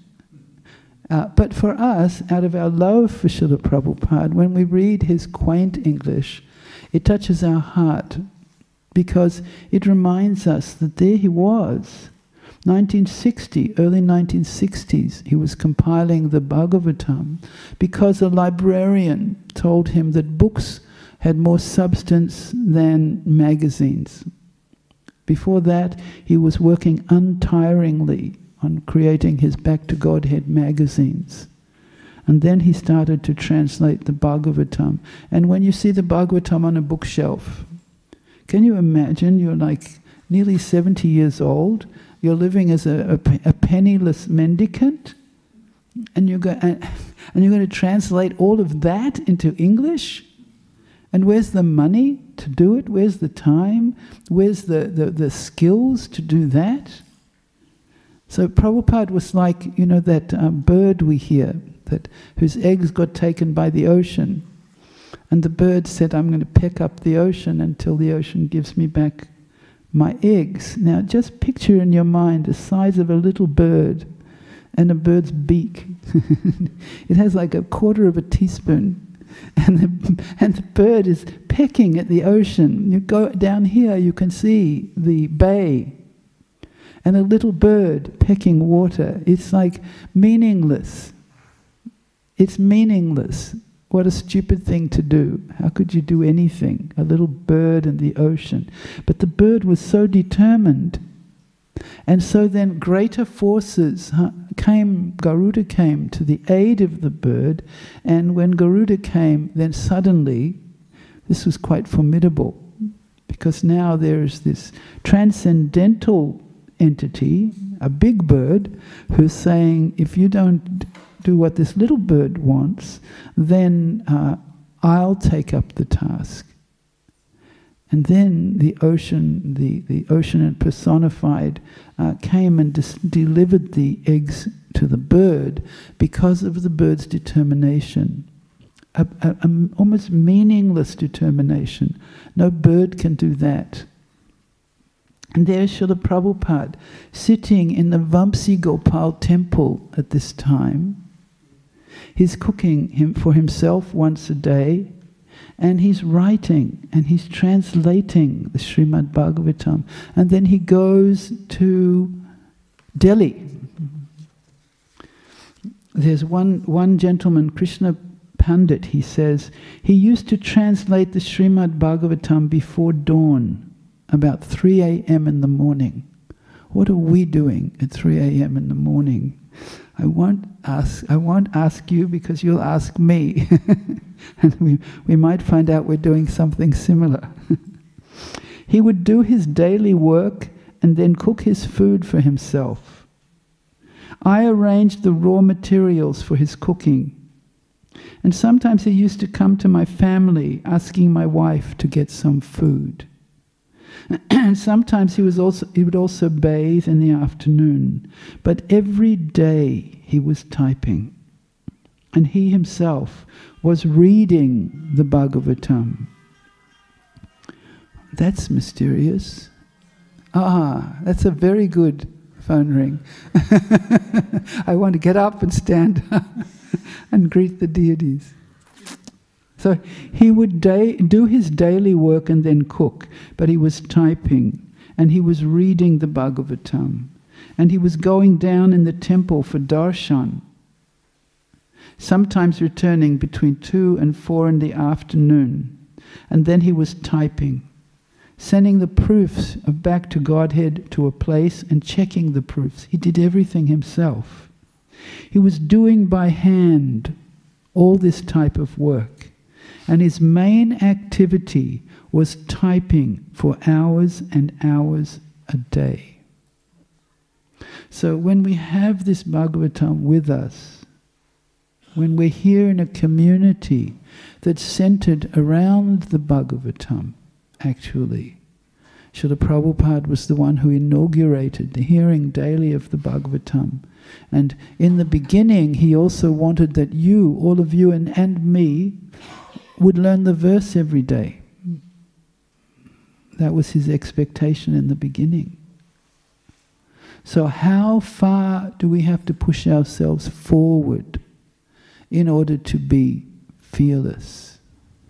But for us, out of our love for Srila Prabhupada, when we read his quaint English, it touches our heart, because it reminds us that there he was, 1960, early 1960s, he was compiling the Bhagavatam because a librarian told him that books had more substance than magazines. Before that, he was working untiringly on creating his Back to Godhead magazines. And then he started to translate the Bhagavatam. And when you see the Bhagavatam on a bookshelf, can you imagine you're like nearly 70 years old, you're living as a penniless mendicant, and you're going to translate all of that into English? And where's the money to do it? Where's the time? Where's the skills to do that? So Prabhupada was like, you know, that bird we hear, whose eggs got taken by the ocean. And the bird said, I'm going to peck up the ocean until the ocean gives me back my eggs. Now just picture in your mind the size of a little bird and a bird's beak. It has like a quarter of a teaspoon. And the bird is pecking at the ocean. You go down here, you can see the bay. And a little bird pecking water. It's like meaningless. It's meaningless. What a stupid thing to do. How could you do anything? A little bird in the ocean. But the bird was so determined. And so then greater forces came, Garuda came to the aid of the bird. And when Garuda came, then suddenly, this was quite formidable. Because now there is this transcendental entity, a big bird, who's saying, if you don't do what this little bird wants, then I'll take up the task. And then the ocean, the ocean personified, came and delivered the eggs to the bird because of the bird's determination. An almost meaningless determination. No bird can do that. And there's Srila Prabhupada sitting in the Vamsi Gopal temple at this time. He's cooking for himself once a day, and he's writing and he's translating the Srimad Bhagavatam. And then he goes to Delhi. There's one gentleman, Krishna Pandit, he says, he used to translate the Srimad Bhagavatam before dawn, about 3 a.m. in the morning. What are we doing at 3 a.m. in the morning? I won't ask you because you'll ask me. And we might find out we're doing something similar. He would do his daily work and then cook his food for himself. I arranged the raw materials for his cooking. And sometimes he used to come to my family asking my wife to get some food. And sometimes he would also bathe in the afternoon. But every day he was typing. And he himself was reading the Bhagavatam. That's mysterious. That's a very good phone ring. I want to get up and stand and greet the deities. So he would do his daily work and then cook, but he was typing and he was reading the Bhagavatam and he was going down in the temple for darshan, sometimes returning between 2 and 4 in the afternoon, and then he was typing, sending the proofs of back to Godhead to a place and checking the proofs. He did everything himself. He was doing by hand all this type of work. And his main activity was typing for hours and hours a day. So when we have this Bhagavatam with us, when we're here in a community that's centered around the Bhagavatam, actually, Srila Prabhupada was the one who inaugurated the hearing daily of the Bhagavatam. And in the beginning, he also wanted that you, all of you and me, would learn the verse every day. That was his expectation in the beginning. So how far do we have to push ourselves forward in order to be fearless?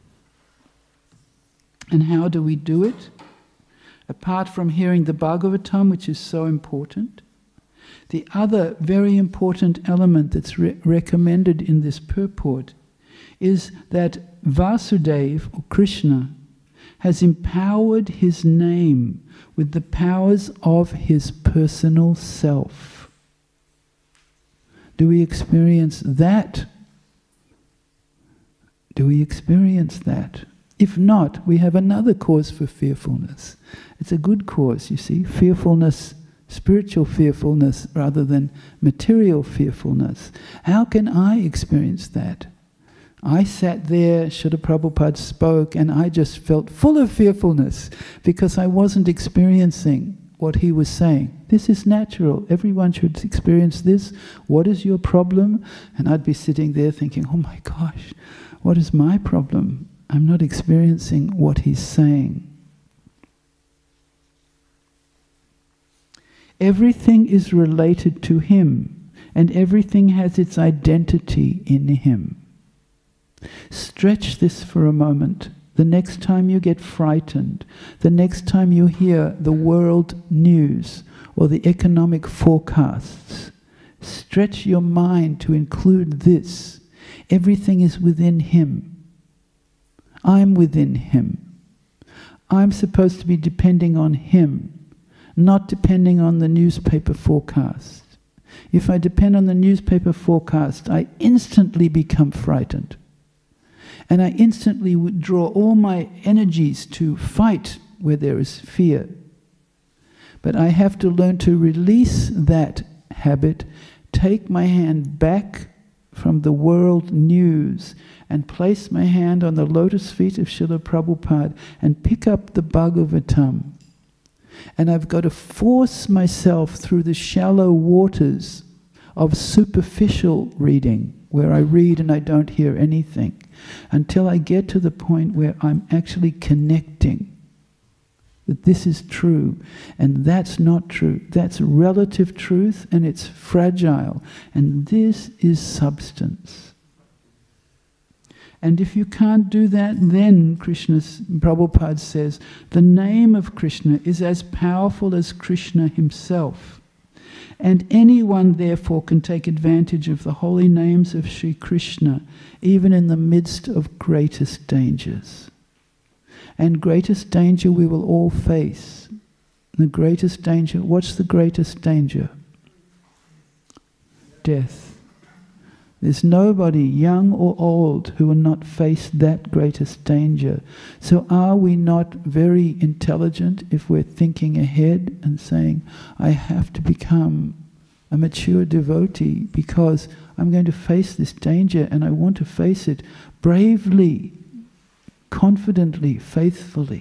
And how do we do it? Apart from hearing the Bhagavatam, which is so important, the other very important element that's recommended in this purport is that Vasudeva, or Krishna, has empowered his name with the powers of his personal self. Do we experience that? Do we experience that? If not, we have another cause for fearfulness. It's a good cause, you see, fearfulness, spiritual fearfulness rather than material fearfulness. How can I experience that? I sat there, Srila Prabhupada spoke, and I just felt full of fearfulness because I wasn't experiencing what he was saying. This is natural. Everyone should experience this. What is your problem? And I'd be sitting there thinking, oh my gosh, what is my problem? I'm not experiencing what he's saying. Everything is related to him, and everything has its identity in him. Stretch this for a moment. The next time you get frightened, the next time you hear the world news or the economic forecasts, stretch your mind to include this. Everything is within him. I'm within him. I'm supposed to be depending on him, not depending on the newspaper forecast. If I depend on the newspaper forecast, I instantly become frightened. And I instantly withdraw all my energies to fight where there is fear. But I have to learn to release that habit, take my hand back from the world news, and place my hand on the lotus feet of Srila Prabhupada and pick up the Bhagavatam. And I've got to force myself through the shallow waters of superficial reading, where I read and I don't hear anything, until I get to the point where I'm actually connecting that this is true and that's not true. That's relative truth and it's fragile. And this is substance. And if you can't do that, then Prabhupada says, the name of Krishna is as powerful as Krishna himself. And anyone therefore can take advantage of the holy names of Sri Krishna, even in the midst of greatest dangers. And greatest danger we will all face. The greatest danger, what's the greatest danger? Death. There's nobody, young or old, who will not face that greatest danger. So are we not very intelligent if we're thinking ahead and saying, I have to become a mature devotee because I'm going to face this danger and I want to face it bravely, confidently, faithfully.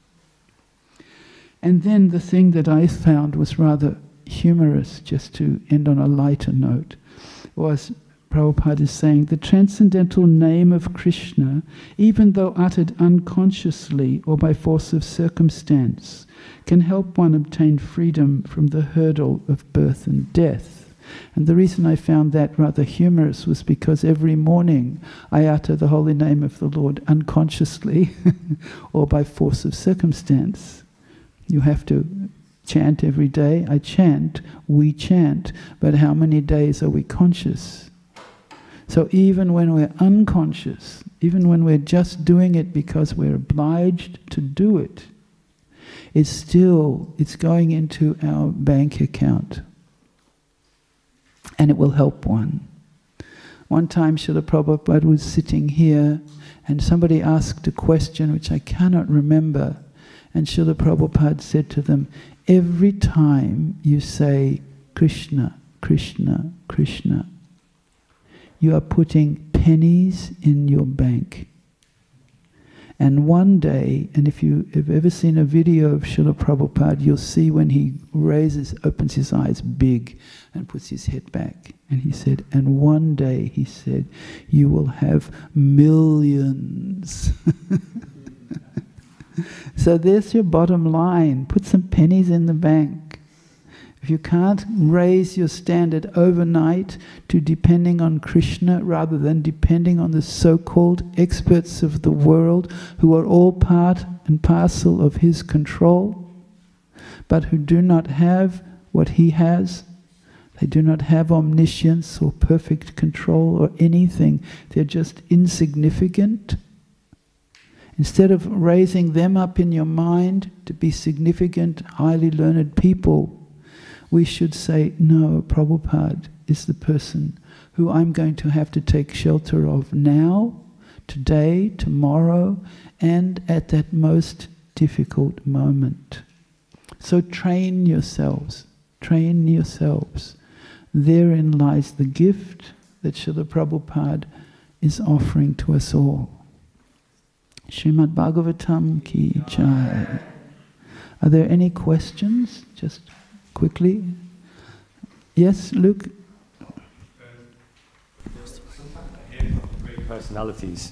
And then the thing that I found was rather humorous, just to end on a lighter note, was Prabhupada is saying, the transcendental name of Krishna, even though uttered unconsciously or by force of circumstance, can help one obtain freedom from the hurdle of birth and death. And the reason I found that rather humorous was because every morning I utter the holy name of the Lord unconsciously or by force of circumstance. You have to chant every day. I chant, we chant, but how many days are we conscious? So even when we're unconscious, even when we're just doing it because we're obliged to do it, it's going into our bank account. And it will help one. One time Srila Prabhupada was sitting here and somebody asked a question which I cannot remember, and Srila Prabhupada said to them, every time you say Krishna, Krishna, Krishna, you are putting pennies in your bank. And one day, and if you have ever seen a video of Srila Prabhupada, you'll see when he opens his eyes big and puts his head back. And he said, and one day, he said, you will have millions. So there's your bottom line. Put some pennies in the bank. If you can't raise your standard overnight to depending on Krishna rather than depending on the so-called experts of the world who are all part and parcel of his control, but who do not have what he has, they do not have omniscience or perfect control or anything, they're just insignificant. Instead of raising them up in your mind to be significant, highly learned people, we should say, no, Prabhupada is the person who I'm going to have to take shelter of now, today, tomorrow, and at that most difficult moment. So train yourselves, train yourselves. Therein lies the gift that Srila Prabhupada is offering to us all. Srimad Bhagavatam ki jai. Are there any questions? Just quickly. Yes, Luke? Great personalities.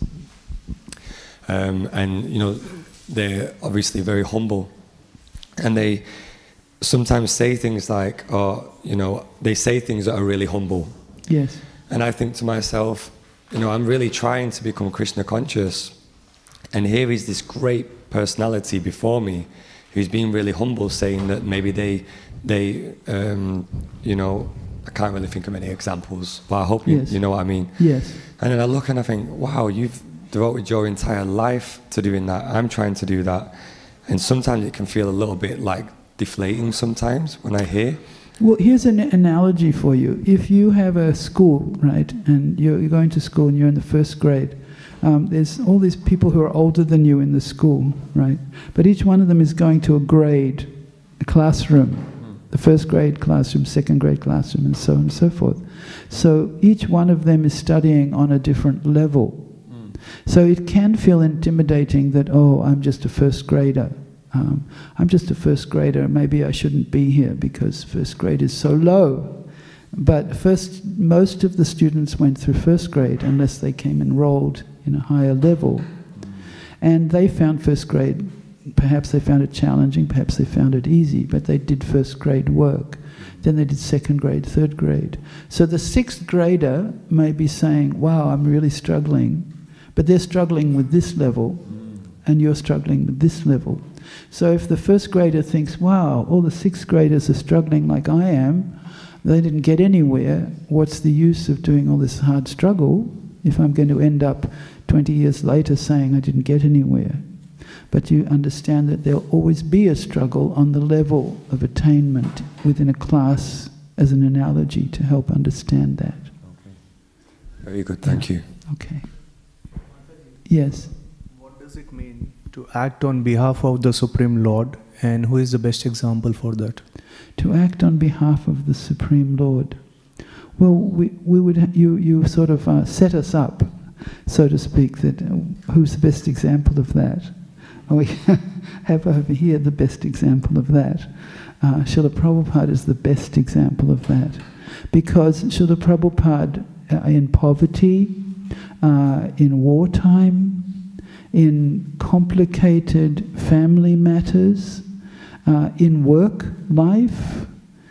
And, you know, they're obviously very humble. And they sometimes say things like, you know, they say things that are really humble. Yes. And I think to myself, you know, I'm really trying to become Krishna conscious. And here is this great personality before me who's being really humble, saying that maybe they you know, I can't really think of any examples, but I hope you know what I mean. Yes. And then I look and I think, wow, you've devoted your entire life to doing that. I'm trying to do that. And sometimes it can feel a little bit like deflating sometimes when I hear. Well, here's an analogy for you. If you have a school, right, and you're going to school and you're in the first grade, there's all these people who are older than you in the school, right? But each one of them is going to a grade, a classroom. The first grade classroom, second grade classroom, and so on and so forth. So each one of them is studying on a different level. So it can feel intimidating that, oh, I'm just a first grader. I'm just a first grader, maybe I shouldn't be here because first grade is so low. But most of the students went through first grade unless they came enrolled in a higher level. And they found first grade, perhaps they found it challenging, perhaps they found it easy, but they did first grade work. Then they did second grade, third grade. So the sixth grader may be saying, wow, I'm really struggling, but they're struggling with this level, and you're struggling with this level. So if the first grader thinks, wow, all the sixth graders are struggling like I am, they didn't get anywhere, what's the use of doing all this hard struggle if I'm going to end up 20 years later saying I didn't get anywhere? But you understand that there'll always be a struggle on the level of attainment within a class as an analogy to help understand that. Okay. Very good, thank you. Okay. Yes? What does it mean to act on behalf of the Supreme Lord, and who is the best example for that? To act on behalf of the Supreme Lord. Well, you sort of set us up, so to speak, that who's the best example of that? We have over here the best example of that. Srila Prabhupada is the best example of that. Because Srila Prabhupada, in poverty, in wartime, in complicated family matters, in work life,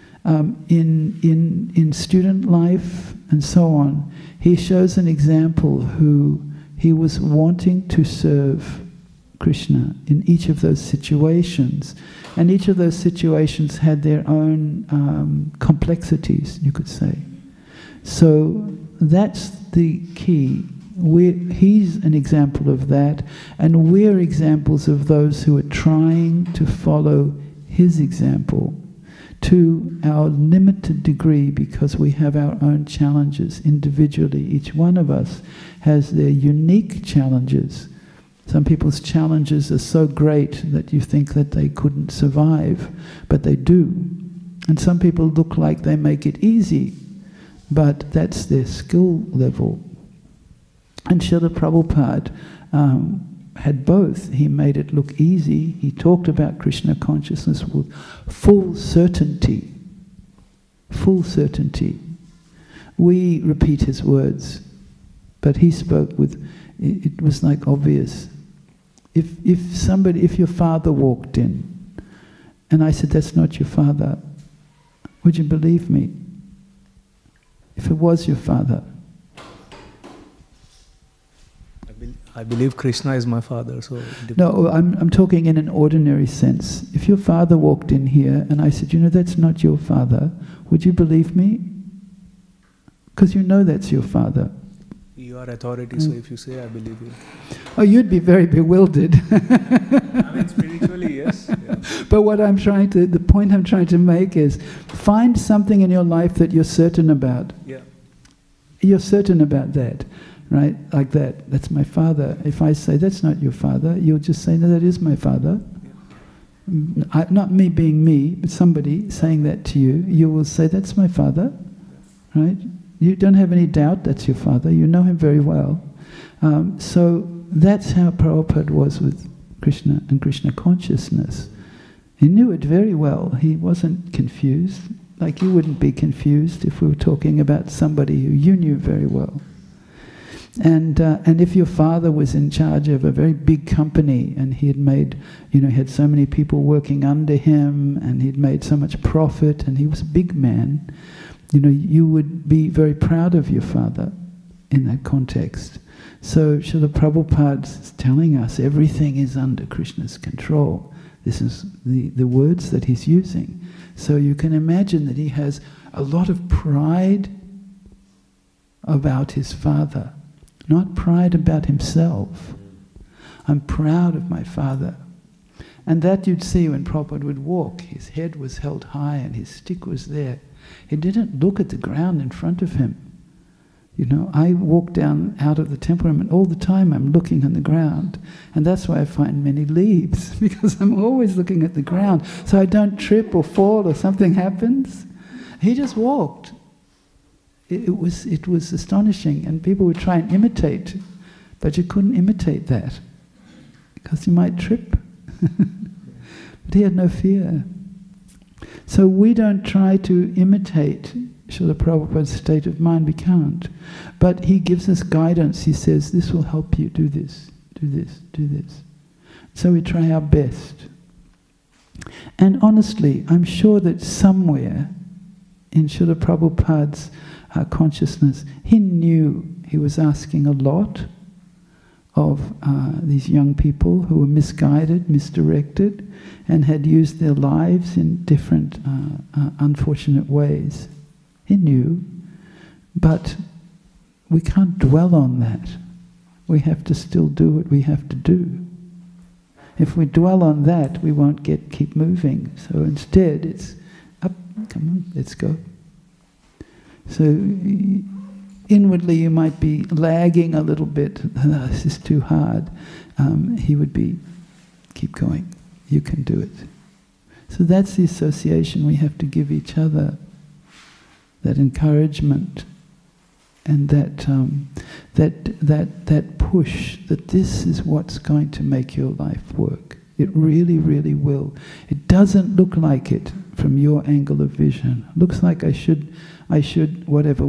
in student life, and so on, he shows an example who he was wanting to serve Krishna in each of those situations. And each of those situations had their own complexities, you could say. So that's the key. He's an example of that, and we're examples of those who are trying to follow his example to our limited degree, because we have our own challenges individually. Each one of us has their unique challenges. Some people's challenges are so great that you think that they couldn't survive, but they do. And some people look like they make it easy, but that's their skill level. And Srila Prabhupada had both. He made it look easy. He talked about Krishna consciousness with full certainty. Full certainty. We repeat his words, but he spoke with, it was like obvious. If your father walked in, and I said, that's not your father, would you believe me? If it was your father. I believe Krishna is my father, so... No, I'm talking in an ordinary sense. If your father walked in here, and I said, you know, that's not your father, would you believe me? Because you know that's your father. You are authority, so if you say, I believe you. Oh, you'd be very bewildered. I mean, spiritually, yes. Yeah. But the point I'm trying to make is, find something in your life that you're certain about. Yeah. You're certain about that, right? Like that. That's my father. If I say, that's not your father, you'll just say, no, that is my father. Yeah. Not me being me, but somebody saying that to you, you will say, that's my father, right? You don't have any doubt that's your father. You know him very well. So that's how Prabhupada was with Krishna and Krishna consciousness. He knew it very well. He wasn't confused. Like you wouldn't be confused if we were talking about somebody who you knew very well. And if your father was in charge of a very big company and he had made, he had so many people working under him and he'd made so much profit and he was a big man, you would be very proud of your father in that context. So Srila Prabhupada is telling us everything is under Krishna's control. This is the words that he's using. So you can imagine that he has a lot of pride about his father, not pride about himself. I'm proud of my father. And that you'd see when Prabhupada would walk. His head was held high and his stick was there. He didn't look at the ground in front of him. I walk down out of the temple room and all the time I'm looking on the ground. And that's why I find many leaves, because I'm always looking at the ground. So I don't trip or fall or something happens. He just walked. It was astonishing, and people would try and imitate But you couldn't imitate that, because you might trip. But he had no fear. So we don't try to imitate Srila Prabhupada's state of mind, we can't. But he gives us guidance. He says, this will help you, do this, do this, do this. So we try our best. And honestly, I'm sure that somewhere in Srila Prabhupada's consciousness, he knew he was asking a lot of these young people who were misguided, misdirected, and had used their lives in different unfortunate ways. He knew, but we can't dwell on that. We have to still do what we have to do. If we dwell on that, we won't keep moving. So instead, it's up, come on, let's go. So inwardly you might be lagging a little bit, this is too hard. He would be, keep going, you can do it. So that's the association we have to give each other, that encouragement and that push, that this is what's going to make your life work. It really, really will. It doesn't look like it from your angle of vision. It looks like I should, whatever.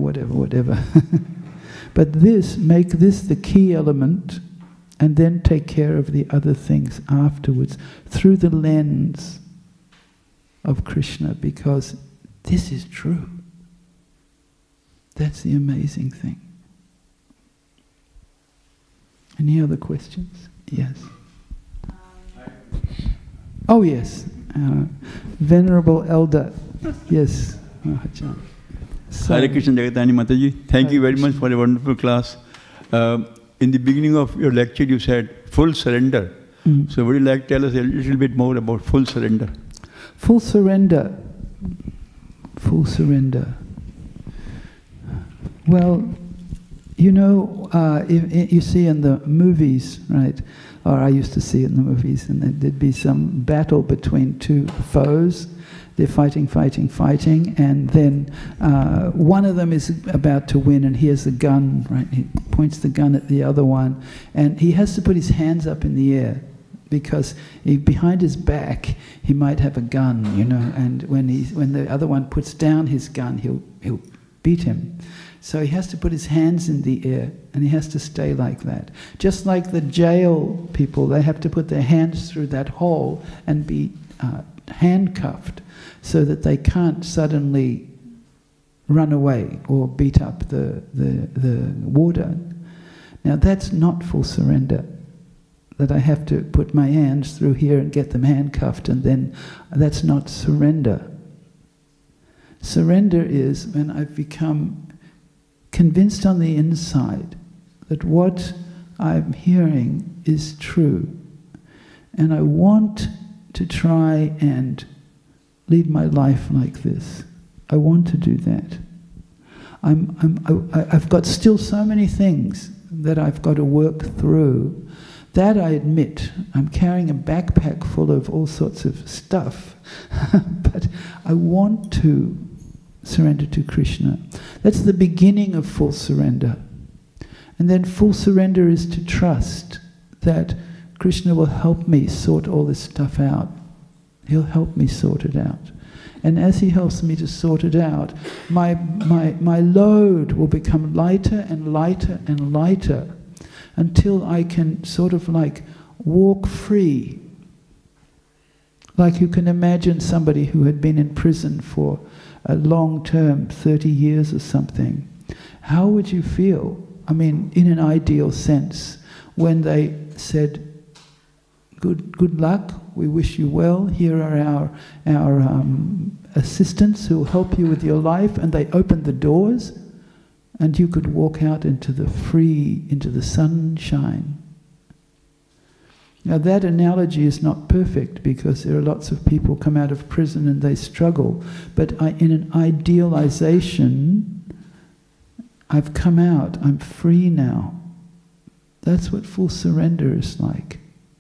But make this the key element, and then take care of the other things afterwards, through the lens of Krishna, because this is true. That's the amazing thing. Any other questions? Yes. Oh yes, Venerable Elder. Yes, Mahajan. So, Hare Krishna Jagatani Mataji, thank you very much for a wonderful class. In the beginning of your lecture you said full surrender. So would you like to tell us a little bit more about full surrender? Full surrender. Full surrender. Well, you know, you see in the movies, right? Or I used to see it in the movies, and there'd be some battle between two foes. They're fighting, and then one of them is about to win, and he has a gun, right? He points the gun at the other one, and he has to put his hands up in the air, because behind his back he might have a gun, you know, and when the other one puts down his gun, he'll beat him. So he has to put his hands in the air, and he has to stay like that. Just like the jail people, they have to put their hands through that hole and be handcuffed, so that they can't suddenly run away or beat up the warder. Now that's not full surrender, that I have to put my hands through here and get them handcuffed, and then that's not surrender. Surrender is when I've become convinced on the inside that what I'm hearing is true, and I want to try and lead my life like this. I want to do that. I've got still so many things that I've got to work through. That I admit. I'm carrying a backpack full of all sorts of stuff, but I want to surrender to Krishna. That's the beginning of full surrender. And then full surrender is to trust that Krishna will help me sort all this stuff out. He'll help me sort it out. And as he helps me to sort it out, my load will become lighter and lighter and lighter, until I can sort of like walk free. Like you can imagine somebody who had been in prison for a long term, 30 years or something. How would you feel, I mean, in an ideal sense, when they said, good luck, we wish you well, here are our assistants who will help you with your life, and they opened the doors, and you could walk out into the sunshine. Now that analogy is not perfect, because there are lots of people come out of prison and they struggle, but in an idealization, I've come out, I'm free now. That's what full surrender is like.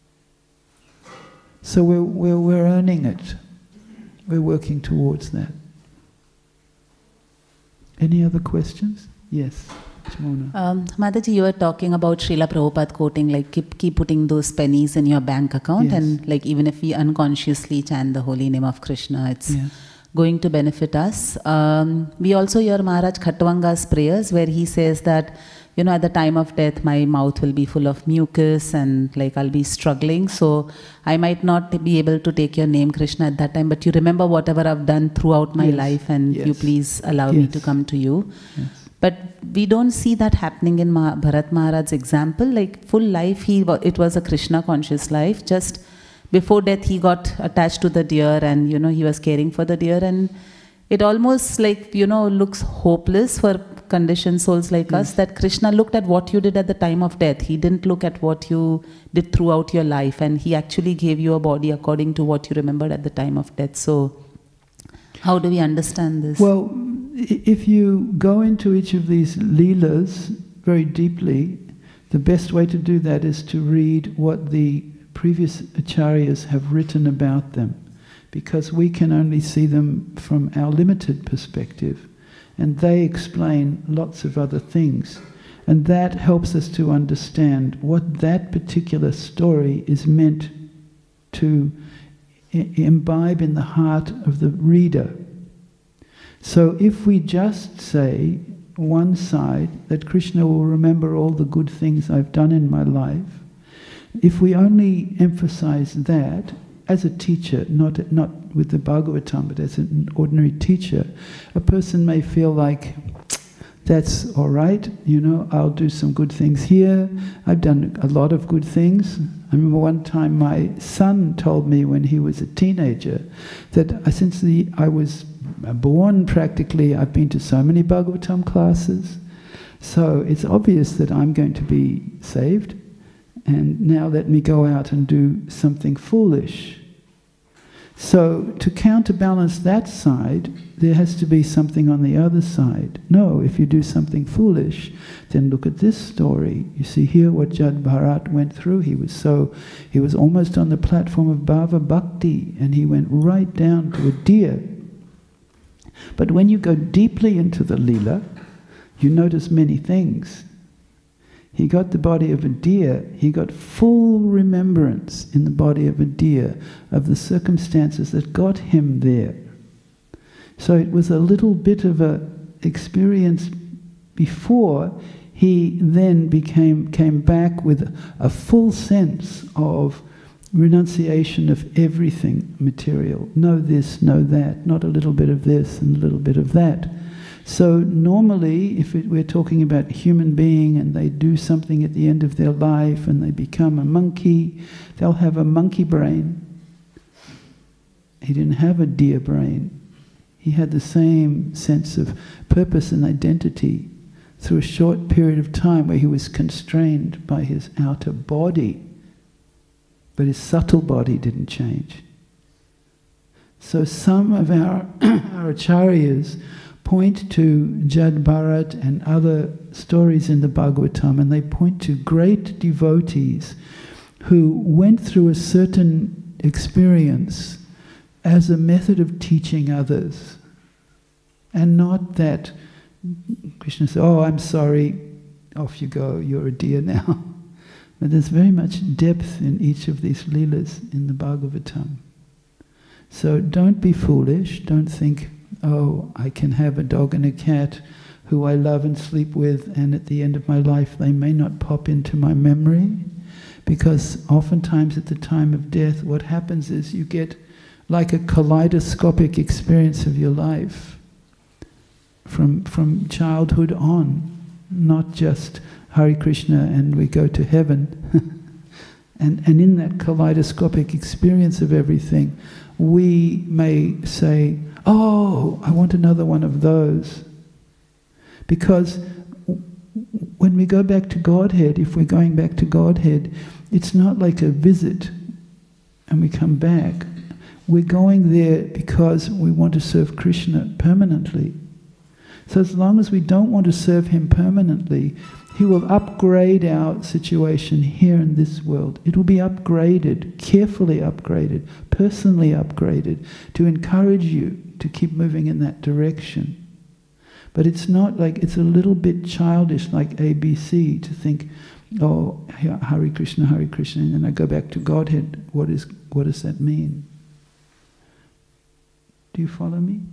So we're earning it. We're working towards that. Any other questions? Yes. Mataji, you were talking about Srila Prabhupada quoting, like keep putting those pennies in your bank account, Yes. and like even if we unconsciously chant the holy name of Krishna, it's going to benefit us. We also hear Maharaj Khatwanga's prayers, where he says that, you know, at the time of death, my mouth will be full of mucus and like I'll be struggling. So I might not be able to take your name, Krishna, at that time, but you remember whatever I've done throughout my life, and you please allow me to come to you. Yes. But we don't see that happening in Bharat Maharaj's example. Like full life, it was a Krishna conscious life. Just before death, he got attached to the deer, and you know, he was caring for the deer, and it almost like, you know, looks hopeless for conditioned souls like us, that Krishna looked at what you did at the time of death. He didn't look at what you did throughout your life, and he actually gave you a body according to what you remembered at the time of death. So how do we understand this? Well, if you go into each of these leelas very deeply, the best way to do that is to read what the previous acharyas have written about them, because we can only see them from our limited perspective, and they explain lots of other things, and that helps us to understand what that particular story is meant to imbibe in the heart of the reader. So if we just say one side, that Krishna will remember all the good things I've done in my life, if we only emphasize that, as a teacher, not with the Bhagavatam, but as an ordinary teacher, a person may feel like, that's all right, you know, I'll do some good things here, I've done a lot of good things. I remember one time my son told me when he was a teenager that since I was born practically, I've been to so many Bhagavatam classes, so it's obvious that I'm going to be saved, and now let me go out and do something foolish. So to counterbalance that side, there has to be something on the other side. No, if you do something foolish, then look at this story. You see here what Jad Bharat went through. He was almost on the platform of Bhava Bhakti, and he went right down to a deer. But when you go deeply into the Leela, you notice many things. He got the body of a deer, he got full remembrance in the body of a deer of the circumstances that got him there. So it was a little bit of an experience before he then came back with a full sense of renunciation of everything material. Know this, know that, not a little bit of this and a little bit of that. So normally, if we're talking about a human being and they do something at the end of their life and they become a monkey, they'll have a monkey brain. He didn't have a deer brain. He had the same sense of purpose and identity through a short period of time where he was constrained by his outer body, but his subtle body didn't change. So some of our acharyas point to Jad Bharat and other stories in the Bhagavatam, and they point to great devotees who went through a certain experience as a method of teaching others, and not that Krishna said, oh, I'm sorry, off you go, you're a deer now. But there's very much depth in each of these leelas in the Bhagavatam. So don't be foolish, don't think, oh, I can have a dog and a cat who I love and sleep with, and at the end of my life they may not pop into my memory, because oftentimes at the time of death what happens is you get like a kaleidoscopic experience of your life from childhood on, not just Hare Krishna and we go to heaven. and in that kaleidoscopic experience of everything, we may say, oh, I want another one of those. Because when we go back to Godhead, if we're going back to Godhead, it's not like a visit and we come back. We're going there because we want to serve Krishna permanently. So as long as we don't want to serve him permanently, he will upgrade our situation here in this world. It will be upgraded, carefully upgraded, personally upgraded, to encourage you to keep moving in that direction. But it's not like, it's a little bit childish like ABC to think, oh, Hare Krishna, and then I go back to Godhead. What does that mean? Do you follow me?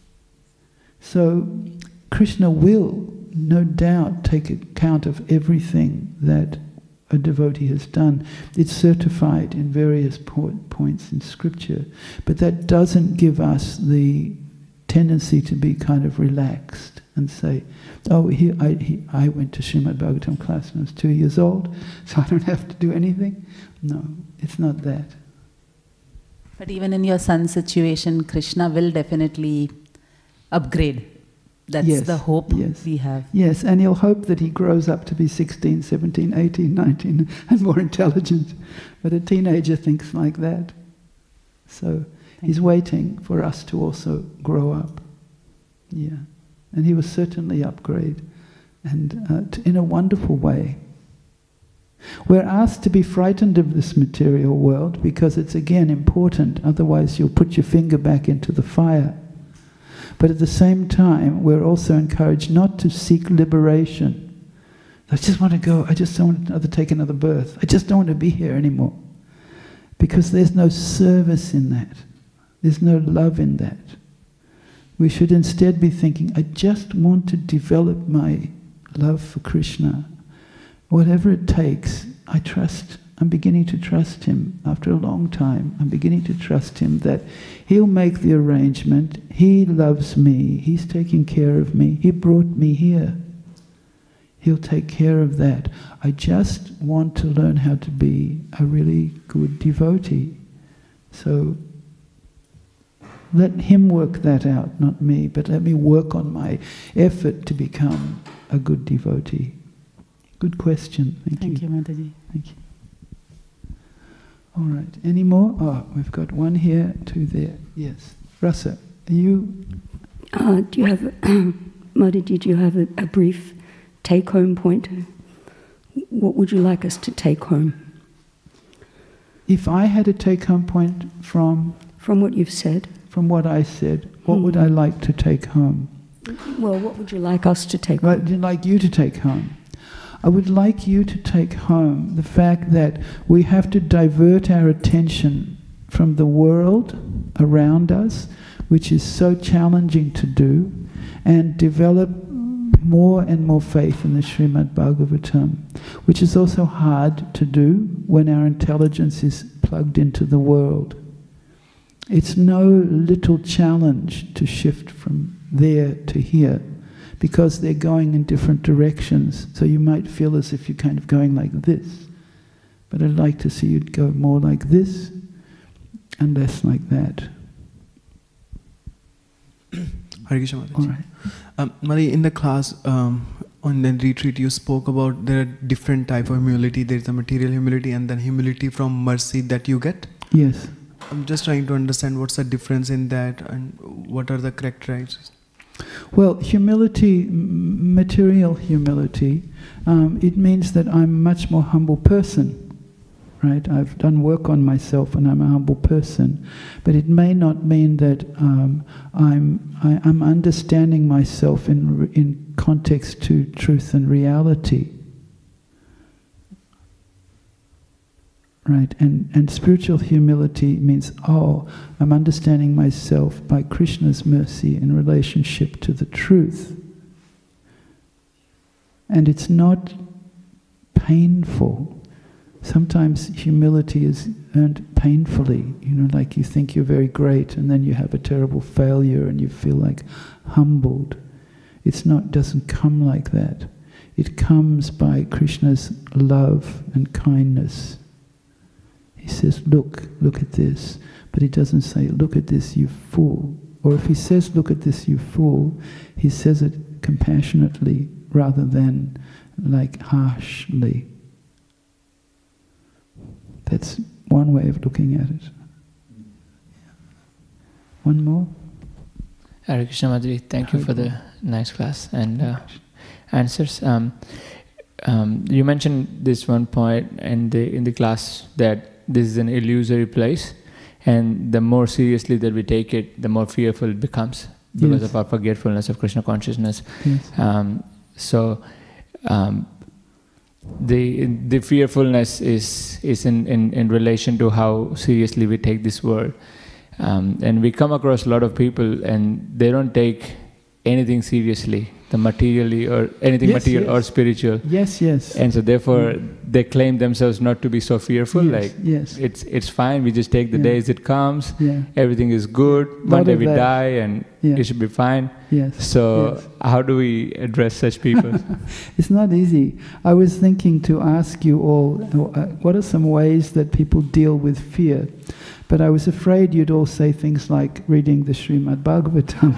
So Krishna will, no doubt, take account of everything that a devotee has done. It's certified in various points in scripture, but that doesn't give us the tendency to be kind of relaxed and say, oh, I went to Srimad Bhagavatam class when I was 2 years old, so I don't have to do anything. No, it's not that. But even in your son's situation, Krishna will definitely upgrade. That's the hope we have. Yes, and he'll hope that he grows up to be 16, 17, 18, 19 and more intelligent. But a teenager thinks like that. So he's waiting for us to also grow up. Yeah. And he will certainly upgrade, and in a wonderful way. We're asked to be frightened of this material world because it's again important, otherwise you'll put your finger back into the fire. But at the same time, we're also encouraged not to seek liberation. I just want to go, I just don't want to take another birth. I just don't want to be here anymore. Because there's no service in that. There's no love in that. We should instead be thinking, I just want to develop my love for Krishna. Whatever it takes, I trust. I'm beginning to trust him after a long time. I'm beginning to trust him that he'll make the arrangement. He loves me. He's taking care of me. He brought me here. He'll take care of that. I just want to learn how to be a really good devotee. So let him work that out, not me, but let me work on my effort to become a good devotee. Good question. Thank you. Thank you, Mataji. Thank you. All right. Any more? Oh, we've got one here, two there. Yes. Rasa, are you? Do you have, Mataji, do you have a brief take-home point? What would you like us to take home? If I had a take-home point from? From what you've said. From what I said, what would I like to take home? Well, what would you like us to take home? What would you like you to take home? I would like you to take home the fact that we have to divert our attention from the world around us, which is so challenging to do, and develop more and more faith in the Srimad Bhagavatam, which is also hard to do when our intelligence is plugged into the world. It's no little challenge to shift from there to here, because they're going in different directions. So you might feel as if you're kind of going like this. But I'd like to see you go more like this and less like that. Hare Krishna Mataji. All right. Mari, in the class, on the retreat, you spoke about there are different types of humility. There is a material humility and then humility from mercy that you get. Yes. I'm just trying to understand what's the difference in that and what are the characteristics. Well, humility, material humility, it means that I'm a much more humble person, right? I've done work on myself and I'm a humble person. But it may not mean that I'm understanding myself in context to truth and reality. Right, and spiritual humility means, oh, I'm understanding myself by Krishna's mercy in relationship to the truth. And it's not painful. Sometimes humility is earned painfully, like you think you're very great and then you have a terrible failure and you feel like humbled. Doesn't come like that. It comes by Krishna's love and kindness. He says, look at this. But he doesn't say, look at this, you fool. Or if he says, look at this, you fool, he says it compassionately rather than like harshly. That's one way of looking at it. One more? Hare Krishna Mataji, thank you for the nice class and answers. You mentioned this one point in the class that this is an illusory place, and the more seriously that we take it, the more fearful it becomes, because Yes. of our forgetfulness of Krishna consciousness. Yes. So the fearfulness is in relation to how seriously we take this world. And we come across a lot of people and they don't take anything seriously, the materially or anything Yes, material yes. or spiritual. Yes, yes. And so therefore they claim themselves not to be so fearful, Yes, like yes. it's fine, we just take the Yeah. day as it comes, Yeah. everything is good, Lot one day of we that. die and Yeah. it should be fine. Yes. So Yes. how do we address such people? It's not easy. I was thinking to ask you all, what are some ways that people deal with fear? But I was afraid you'd all say things like reading the Srimad Bhagavatam.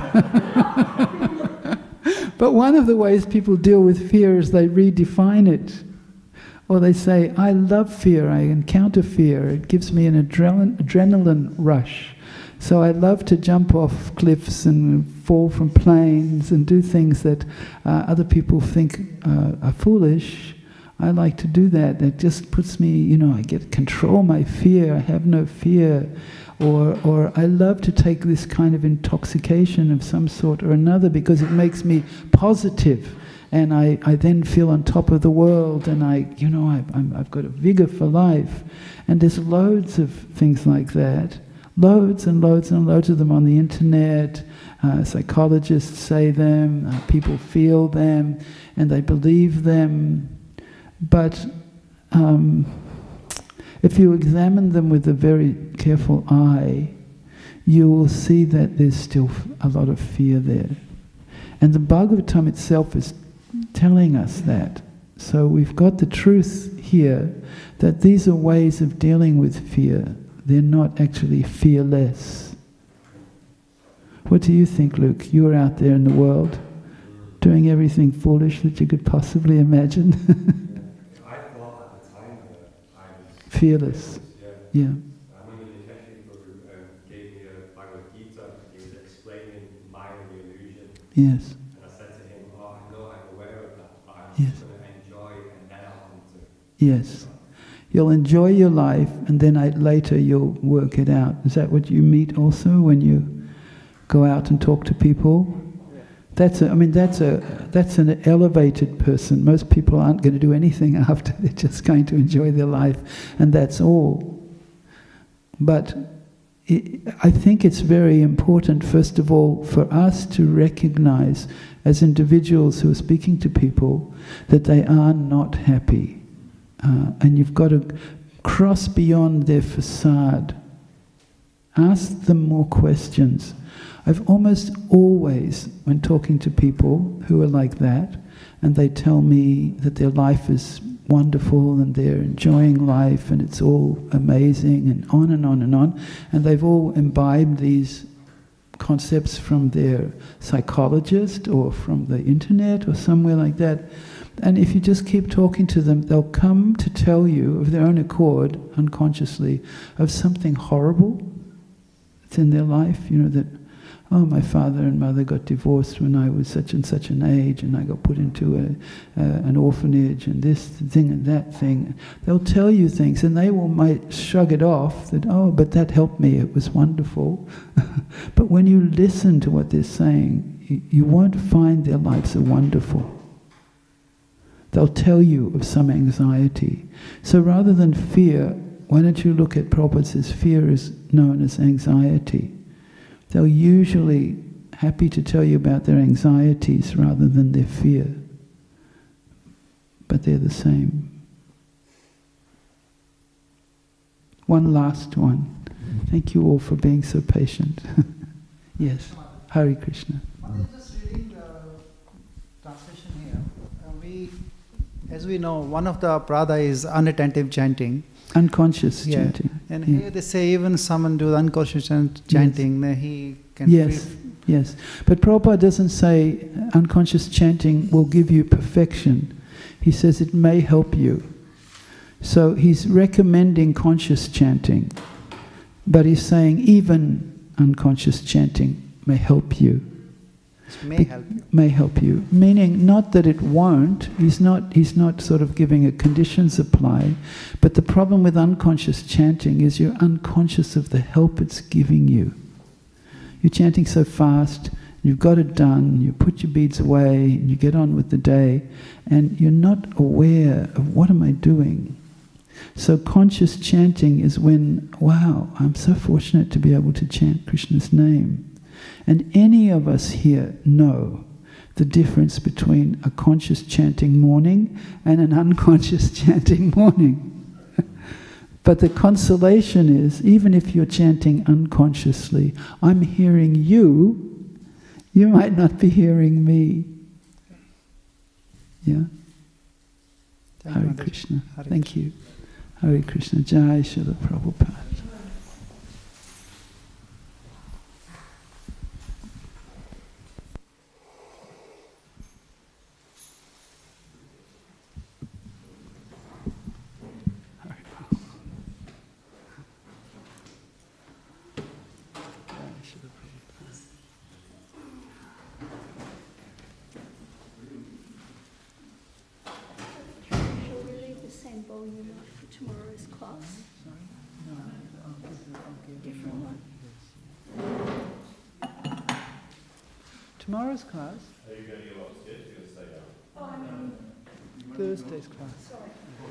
But one of the ways people deal with fear is they redefine it. Or they say, I love fear, I encounter fear, it gives me an adrenaline rush. So I love to jump off cliffs and fall from planes and do things that other people think are foolish. I like to do that. It just puts me, I get control my fear, I have no fear. Or I love to take this kind of intoxication of some sort or another because it makes me positive. And I then feel on top of the world, and I've got a vigor for life. And there's loads of things like that. Loads and loads and loads of them on the internet. Psychologists say them, people feel them, and they believe them. But if you examine them with a very careful eye, you will see that there's still a lot of fear there. And the Bhagavatam itself is telling us that. So we've got the truth here, that these are ways of dealing with fear. They're not actually fearless. What do you think, Luke? You're out there in the world, doing everything foolish that you could possibly imagine. I thought at the time that I was Fearless. Yeah. Yeah. I remember the Nikesh Guru gave me a Bhagavad Gita. He was explaining Maya the illusion. Yes. And I said to him, I know I'm aware of that, but I'm Yes. just going to enjoy it and then I'll come to... Yes. You'll enjoy your life, and then later you'll work it out. Is that what you meet also when you go out and talk to people? That's an elevated person. Most people aren't going to do anything after. They're just going to enjoy their life, and that's all. But I think it's very important, first of all, for us to recognize as individuals who are speaking to people that they are not happy. And you've got to cross beyond their facade. Ask them more questions. I've almost always, when talking to people who are like that, and they tell me that their life is wonderful and they're enjoying life and it's all amazing and on and on and on, and they've all imbibed these concepts from their psychologist or from the internet or somewhere like that. And if you just keep talking to them, they'll come to tell you of their own accord, unconsciously, of something horrible that's in their life. That, my father and mother got divorced when I was such and such an age, and I got put into an orphanage, and this thing and that thing. They'll tell you things, and they might shrug it off, that, but that helped me, it was wonderful. But when you listen to what they're saying, you won't find their lives are wonderful. They'll tell you of some anxiety. So rather than fear, why don't you look at Prabhupada says fear is known as anxiety. They're usually happy to tell you about their anxieties rather than their fear. But they're the same. One last one. Thank you all for being so patient. Yes, Hare Krishna. Just reading the translation here. As we know, one of the prada is unattentive chanting. Unconscious chanting. And here they say even someone do unconscious chanting, then he can... Yes. But Prabhupada doesn't say unconscious chanting will give you perfection. He says it may help you. So he's recommending conscious chanting. But he's saying even unconscious chanting may help you. May help you. May help you. Meaning not that it won't, he's not sort of giving a conditions apply, but the problem with unconscious chanting is you're unconscious of the help it's giving you. You're chanting so fast You've got it done, you put your beads away, and you get on with the day, and you're not aware of what am I doing. So conscious chanting is when, wow, I'm so fortunate to be able to chant Krishna's name. And any of us here know the difference between a conscious chanting morning and an unconscious chanting morning. But the consolation is, even if you're chanting unconsciously, I'm hearing you, you might not be hearing me. Yeah? Hare Krishna. Thank you. Hare Krishna. Jai Srila Prabhupada. Volume up for tomorrow's class. Different one. Tomorrow's class? Are you going to go upstairs? You're going to stay down? Oh, I mean, Thursday's class. sorry.